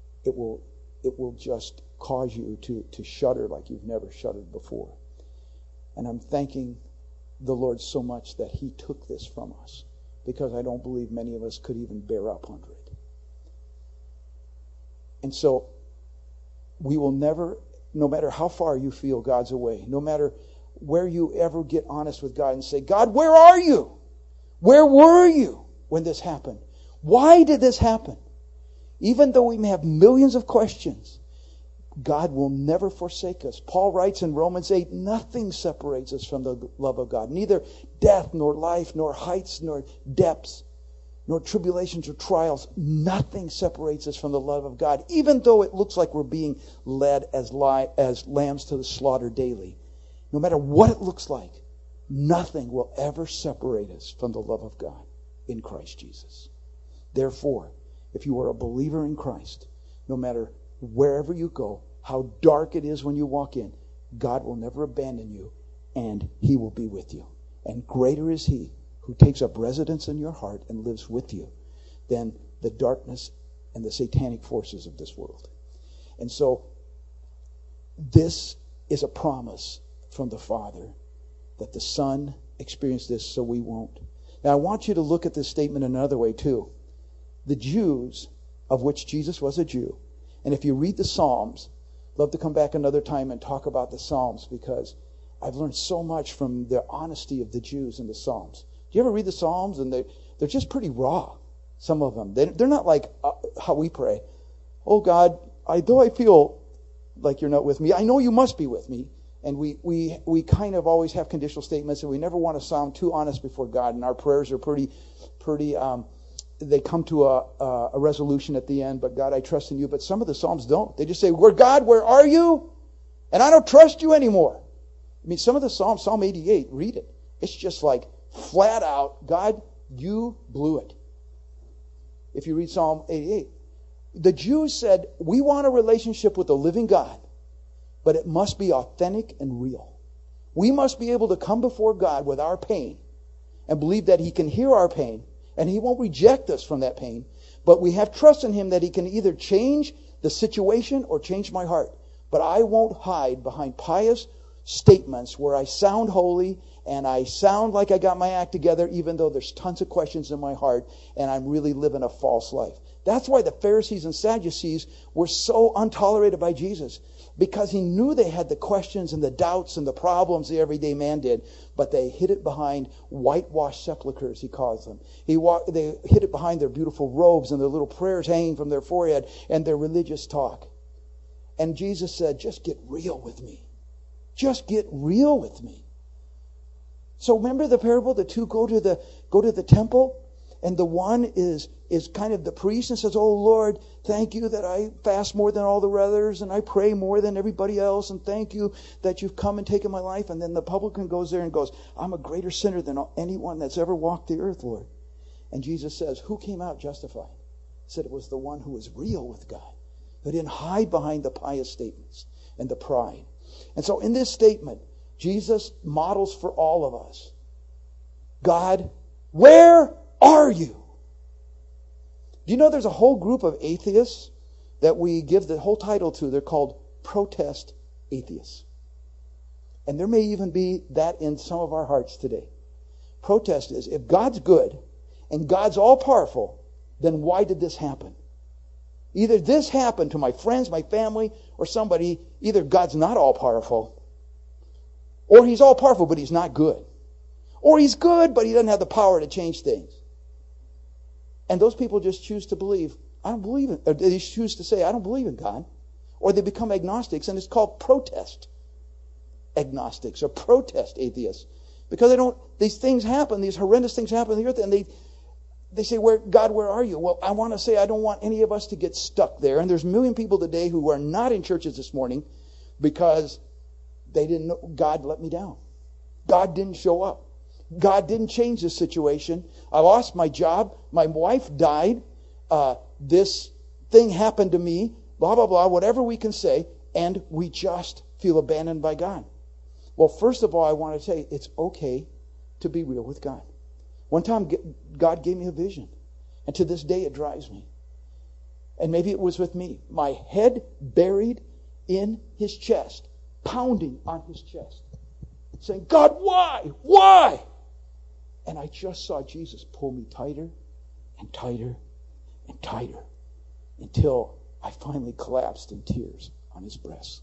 just cause you to shudder like you've never shuddered before. And I'm thanking the Lord so much that He took this from us, because I don't believe many of us could even bear up under it. And so we will never, no matter how far you feel God's away, no matter where you ever get honest with God and say, God, where are you? Where were you when this happened? Why did this happen? Even though we may have millions of questions, God will never forsake us. Paul writes in Romans 8, nothing separates us from the love of God. Neither death, nor life, nor heights, nor depths, nor tribulations or trials. Nothing separates us from the love of God, even though it looks like we're being led as lambs to the slaughter daily. No matter what it looks like, nothing will ever separate us from the love of God in Christ Jesus. Therefore, if you are a believer in Christ, no matter wherever you go, how dark it is when you walk in, God will never abandon you, and He will be with you. And greater is He who takes up residence in your heart and lives with you than the darkness and the satanic forces of this world. And so this is a promise from the Father that the Son experienced this so we won't. Now I want you to look at this statement another way too. The Jews, of which Jesus was a Jew, and if you read the Psalms, I'd love to come back another time and talk about the Psalms, because I've learned so much from the honesty of the Jews in the Psalms. Do you ever read the Psalms? And they're just pretty raw, some of them. They're not like how we pray. Oh God, though I feel like you're not with me, I know you must be with me. And we kind of always have conditional statements, and we never want to sound too honest before God. And our prayers are pretty they come to a resolution at the end. But God, I trust in you. But some of the Psalms don't. They just say, God, where are you? And I don't trust you anymore. I mean, some of the Psalms, Psalm 88, read it. It's just like flat out, God, you blew it. If you read Psalm 88. The Jews said, we want a relationship with the living God, but it must be authentic and real. We must be able to come before God with our pain and believe that He can hear our pain, and He won't reject us from that pain. But we have trust in Him that He can either change the situation or change my heart. But I won't hide behind pious statements where I sound holy and I sound like I got my act together, even though there's tons of questions in my heart and I'm really living a false life. That's why the Pharisees and Sadducees were so untolerated by Jesus, because He knew they had the questions and the doubts and the problems the everyday man did, but they hid it behind whitewashed sepulchres, He calls them. They hid it behind their beautiful robes and their little prayers hanging from their forehead and their religious talk. And Jesus said, just get real with me. Just get real with me. So remember the parable? The two go to the temple, and the one is kind of the priest and says, oh Lord, thank you that I fast more than all the others, and I pray more than everybody else, and thank you that you've come and taken my life. And then the publican goes there and goes, I'm a greater sinner than anyone that's ever walked the earth, Lord. And Jesus says, who came out justified? He said it was the one who was real with God, who didn't hide behind the pious statements and the pride. And so in this statement, Jesus models for all of us, God, where are you? Do you know there's a whole group of atheists that we give the whole title to? They're called protest atheists. And there may even be that in some of our hearts today. Protest is, if God's good and God's all powerful, then why did this happen? Either this happened to my friends, my family, or somebody, either God's not all powerful, or he's all powerful, but he's not good. Or he's good, but he doesn't have the power to change things. And those people just choose to believe, I don't believe in, or they choose to say, I don't believe in God. Or they become agnostics, and it's called protest agnostics or protest atheists. Because these things happen, these horrendous things happen on the earth, and they say, God, where are you? Well, I want to say I don't want any of us to get stuck there. And there's a million people today who are not in churches this morning because they didn't know God let me down. God didn't show up. God didn't change the situation. I lost my job. My wife died. This thing happened to me. Blah, blah, blah, whatever we can say. And we just feel abandoned by God. Well, first of all, I want to say it's okay to be real with God. One time, God gave me a vision. And to this day, it drives me. And maybe it was with me. My head buried in his chest. Pounding on his chest. Saying, God, why? Why? And I just saw Jesus pull me tighter and tighter and tighter until I finally collapsed in tears on his breast.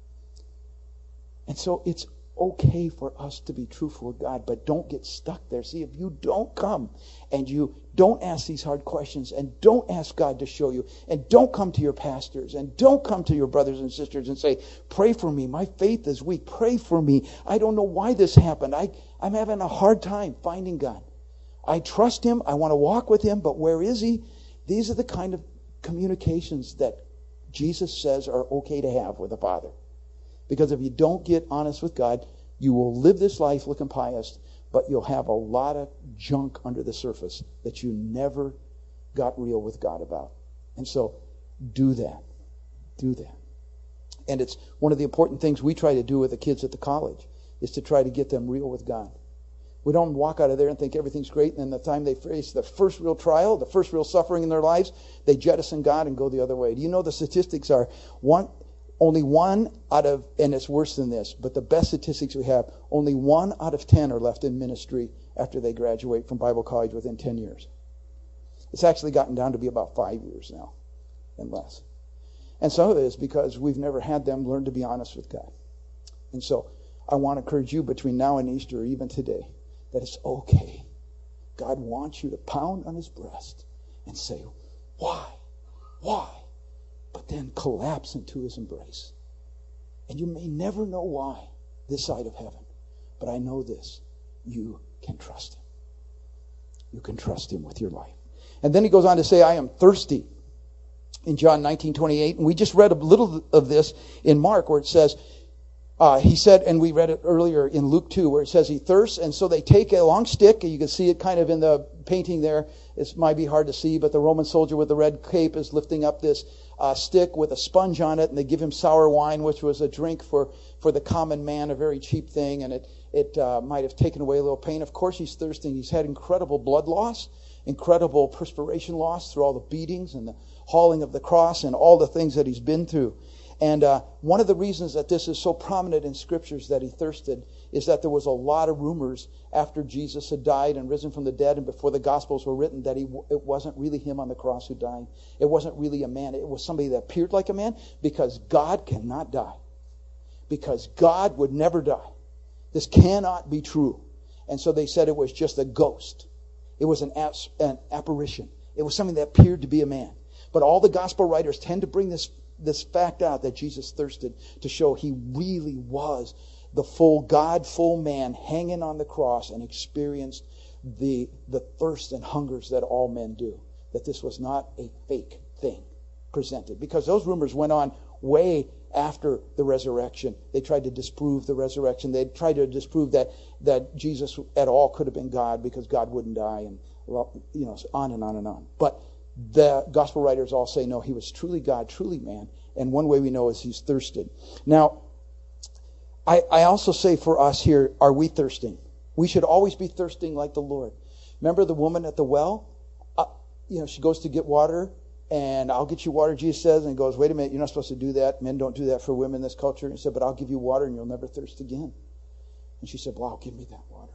And so it's okay for us to be truthful with God, but don't get stuck there. See, if you don't come and you don't ask these hard questions and don't ask God to show you and don't come to your pastors and don't come to your brothers and sisters and say, pray for me. My faith is weak. Pray for me. I don't know why this happened. I'm having a hard time finding God. I trust him. I want to walk with him, but where is he? These are the kind of communications that Jesus says are okay to have with the Father. Because if you don't get honest with God, you will live this life looking pious, but you'll have a lot of junk under the surface that you never got real with God about. And so, do that. Do that. And it's one of the important things we try to do with the kids at the college, is to try to get them real with God. We don't walk out of there and think everything's great, and then the time they face the first real trial, the first real suffering in their lives, they jettison God and go the other way. Do you know the statistics are only one out of, and it's worse than this, but the best statistics we have, only 1 out of 10 are left in ministry after they graduate from Bible college within 10 years. It's actually gotten down to be about 5 years now and less. And some of it is because we've never had them learn to be honest with God. And so I want to encourage you between now and Easter, or even today, that it's okay. God wants you to pound on his breast and say, why? Why? But then collapse into his embrace. And you may never know why this side of heaven. But I know this. You can trust him. You can trust him with your life. And then he goes on to say, I am thirsty. In John 19:28. And we just read a little of this in Mark where it says, he said, and we read it earlier in Luke 2, where it says he thirsts. And so they take a long stick. You can see it kind of in the painting there. It might be hard to see, but the Roman soldier with the red cape is lifting up this stick with a sponge on it, and they give him sour wine, which was a drink for the common man, a very cheap thing, and it might have taken away a little pain. Of course he's thirsting. He's had incredible blood loss, incredible perspiration loss through all the beatings and the hauling of the cross and all the things that he's been through. And one of the reasons that this is so prominent in scriptures that he thirsted is that there was a lot of rumors after Jesus had died and risen from the dead and before the Gospels were written that it wasn't really him on the cross who died. It wasn't really a man. It was somebody that appeared like a man, because God cannot die. Because God would never die. This cannot be true. And so they said it was just a ghost. It was an apparition. It was something that appeared to be a man. But all the Gospel writers tend to bring this fact out that Jesus thirsted to show he really was the full God, full man, hanging on the cross and experienced the thirst and hungers that all men do. That this was not a fake thing presented. Because those rumors went on way after the resurrection. They tried to disprove the resurrection. They tried to disprove that Jesus at all could have been God, because God wouldn't die, and on and on and on. But the gospel writers all say, no, he was truly God, truly man. And one way we know is he's thirsted. Now, I also say for us here, are we thirsting? We should always be thirsting like the Lord. Remember the woman at the well? She goes to get water, and I'll get you water, Jesus says, and he goes, wait a minute, you're not supposed to do that. Men don't do that for women in this culture. And he said, but I'll give you water and you'll never thirst again. And she said, wow, give me that water.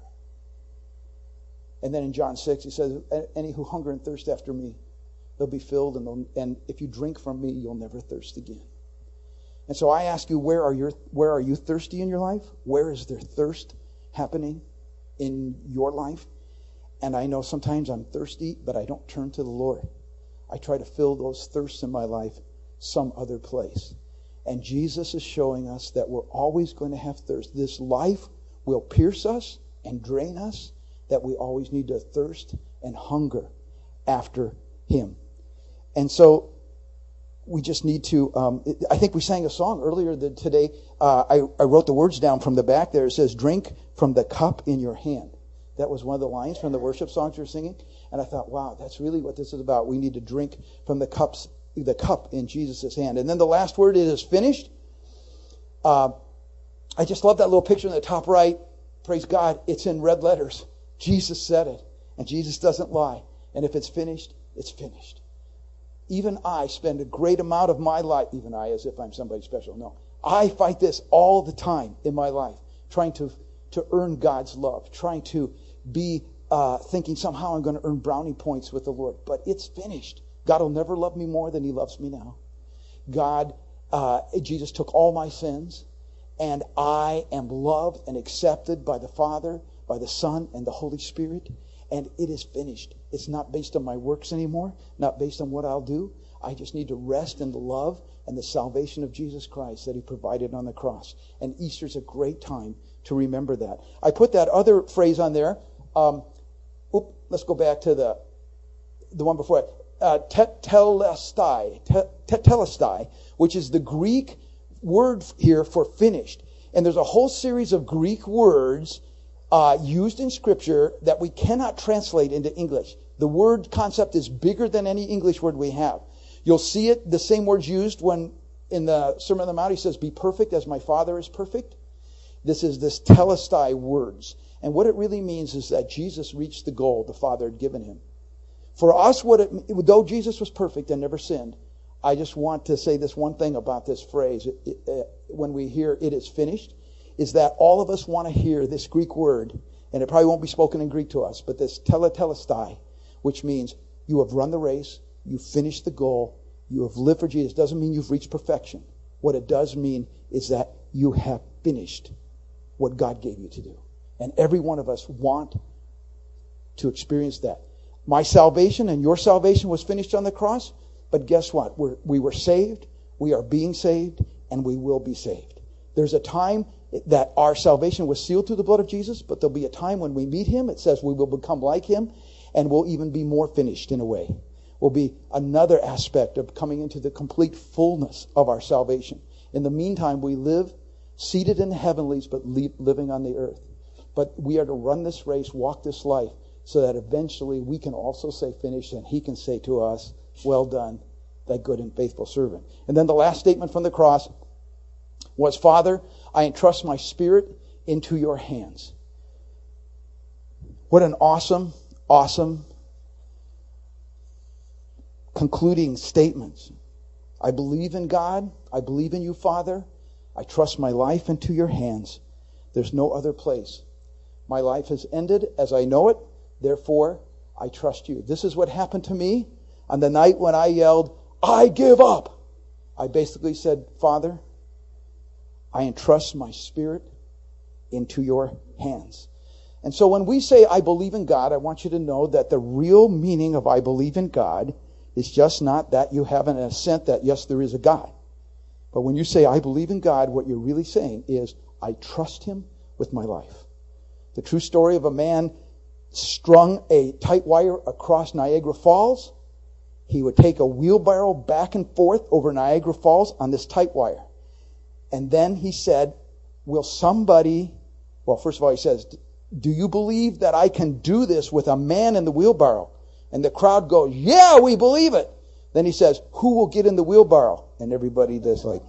And then in John 6, he says, any who hunger and thirst after me, they'll be filled, and if you drink from me, you'll never thirst again. And so I ask you, where are you thirsty in your life? Where is there thirst happening in your life? And I know sometimes I'm thirsty, but I don't turn to the Lord. I try to fill those thirsts in my life some other place. And Jesus is showing us that we're always going to have thirst. This life will pierce us and drain us, that we always need to thirst and hunger after Him. And so we just need to, I think we sang a song earlier today. I wrote the words down from the back there. It says, drink from the cup in your hand. That was one of the lines from the worship songs we were singing. And I thought, wow, that's really what this is about. We need to drink from the cup in Jesus' hand. And then the last word, it is finished. I just love that little picture in the top right. Praise God, it's in red letters. Jesus said it. And Jesus doesn't lie. And if it's finished, it's finished. Even I spend a great amount of my life, even I, as if I'm somebody special. No, I fight this all the time in my life, trying to earn God's love, trying to be thinking somehow I'm going to earn brownie points with the Lord. But it's finished. God will never love me more than He loves me now. Jesus took all my sins, and I am loved and accepted by the Father, by the Son, and the Holy Spirit. And it is finished. It's not based on my works anymore, not based on what I'll do. I just need to rest in the love and the salvation of Jesus Christ that He provided on the cross. And Easter's a great time to remember that. I put that other phrase on there. Let's go back to the one before it. Tetelestai, which is the Greek word here for finished. And there's a whole series of Greek words used in Scripture that we cannot translate into English. The word concept is bigger than any English word we have. You'll see it, the same words used when in the Sermon on the Mount He says, be perfect as my Father is perfect. This is this telestai words. And what it really means is that Jesus reached the goal the Father had given Him. For us, though Jesus was perfect and never sinned, I just want to say this one thing about this phrase. When we hear it is finished, is that all of us want to hear this Greek word, and it probably won't be spoken in Greek to us, but this tetelestai, which means you have run the race, you've finished the goal, you have lived for Jesus. It doesn't mean you've reached perfection. What it does mean is that you have finished what God gave you to do. And every one of us want to experience that. My salvation and your salvation was finished on the cross, but guess what? We were saved, we are being saved, and we will be saved. There's a time that our salvation was sealed through the blood of Jesus, but there'll be a time when we meet Him, it says we will become like Him, and we'll even be more finished in a way. Will be another aspect of coming into the complete fullness of our salvation. In the meantime, we live seated in the heavenlies, but living on the earth. But we are to run this race, walk this life, so that eventually we can also say finished, and He can say to us, well done, thy good and faithful servant. And then the last statement from the cross was, Father, I entrust my spirit into your hands. What an awesome, awesome concluding statements. I believe in God. I believe in you, Father. I trust my life into your hands. There's no other place. My life has ended as I know it. Therefore, I trust you. This is what happened to me on the night when I yelled, I give up. I basically said, Father, I entrust my spirit into your hands. And so when we say I believe in God, I want you to know that the real meaning of I believe in God is just not that you have an assent that yes, there is a God. But when you say I believe in God, what you're really saying is I trust Him with my life. The true story of a man strung a tight wire across Niagara Falls. He would take a wheelbarrow back and forth over Niagara Falls on this tight wire. And then he said, first of all he says, do you believe that I can do this with a man in the wheelbarrow? And the crowd goes, yeah, we believe it. Then he says, who will get in the wheelbarrow? And everybody does like.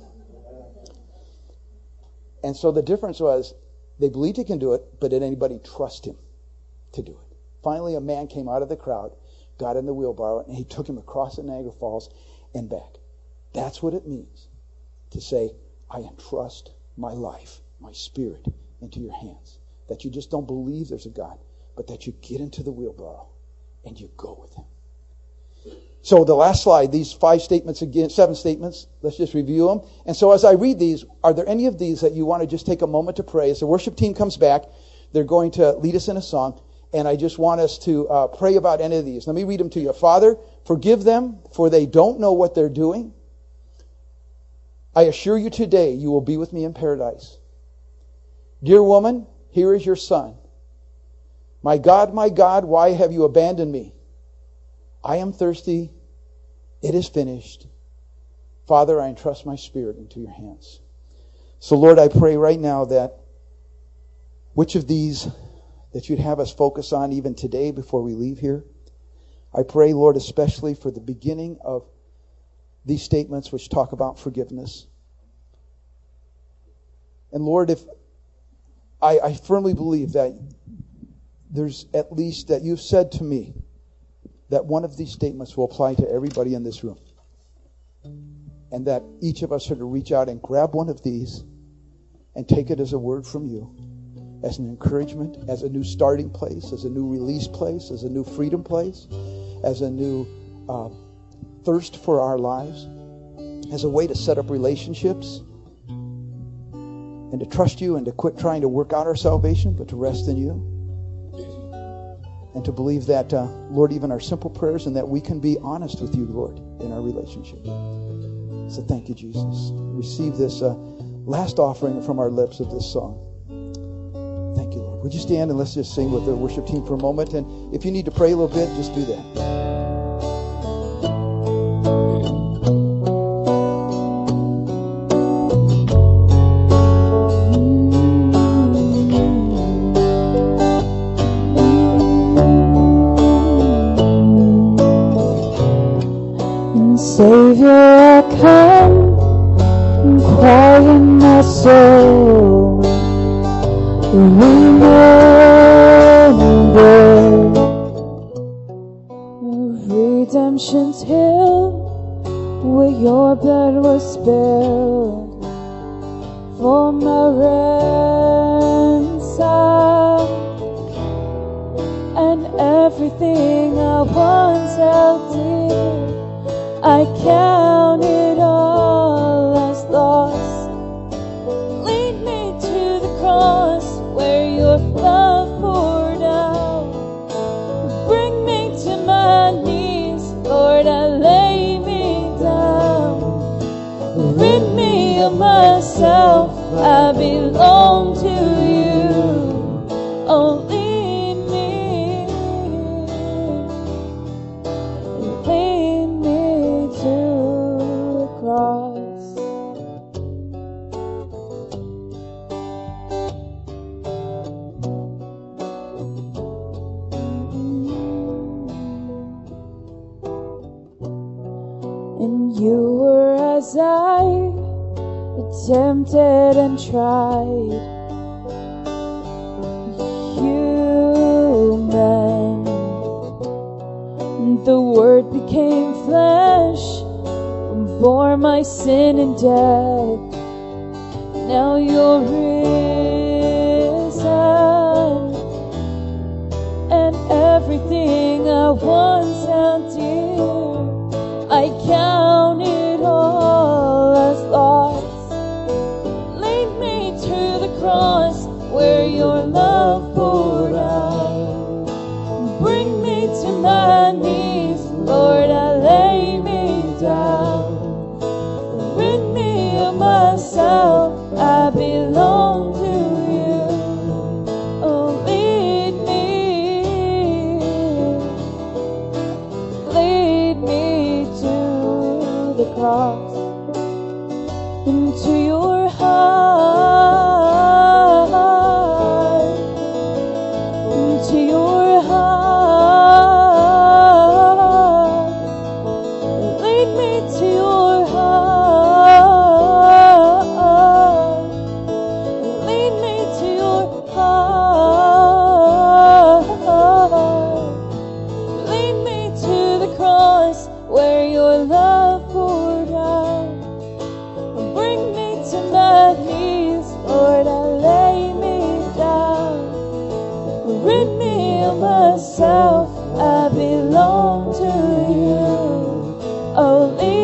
And so the difference was, they believed he can do it, but did anybody trust him to do it? Finally, a man came out of the crowd, got in the wheelbarrow, and he took him across the Niagara Falls and back. That's what it means to say, I entrust my life, my spirit, into your hands. That you just don't believe there's a God, but that you get into the wheelbarrow and you go with Him. So the last slide, these 5 statements again, 7 statements, let's just review them. And so as I read these, are there any of these that you want to just take a moment to pray? As the worship team comes back, they're going to lead us in a song. And I just want us to pray about any of these. Let me read them to you. Father, forgive them, for they don't know what they're doing. I assure you today, you will be with me in paradise. Dear woman, here is your son. My God, why have you abandoned me? I am thirsty. It is finished. Father, I entrust my spirit into your hands. So Lord, I pray right now that which of these that you'd have us focus on even today before we leave here. I pray, Lord, especially for the beginning of these statements which talk about forgiveness. And Lord, if I firmly believe that there's at least that you've said to me that one of these statements will apply to everybody in this room. And that each of us are to reach out and grab one of these and take it as a word from you, as an encouragement, as a new starting place, as a new release place, as a new freedom place, as a new thirst for our lives, as a way to set up relationships and to trust you and to quit trying to work out our salvation, but to rest in you. And to believe that, Lord, even our simple prayers, and that we can be honest with you, Lord, in our relationship. So thank you, Jesus. Receive this last offering from our lips of this song. Thank you, Lord. Would you stand and let's just sing with the worship team for a moment? And if you need to pray a little bit, just do that. Savior, I come and cry in my soul. Remember redemption's hill, where your blood was spilled for my ransom, and everything I once held dear, I count it all as loss. Lead me to the cross where your love poured out. Bring me to my knees, Lord, I lay me down. Rid me of myself, I belong to you. Oh, lead me. Lead me to the cross. And you were as I tempted and tried, human. The Word became flesh, bore my sin and death. Now you're risen, and everything I once held dear, I count it all as lost. Lead me to the cross where your love poured out. Bring me to my knees, Lord, I lay me down. Rid me of myself, I belong to you. Oh, lead me to the cross, into your heart. Oh, lead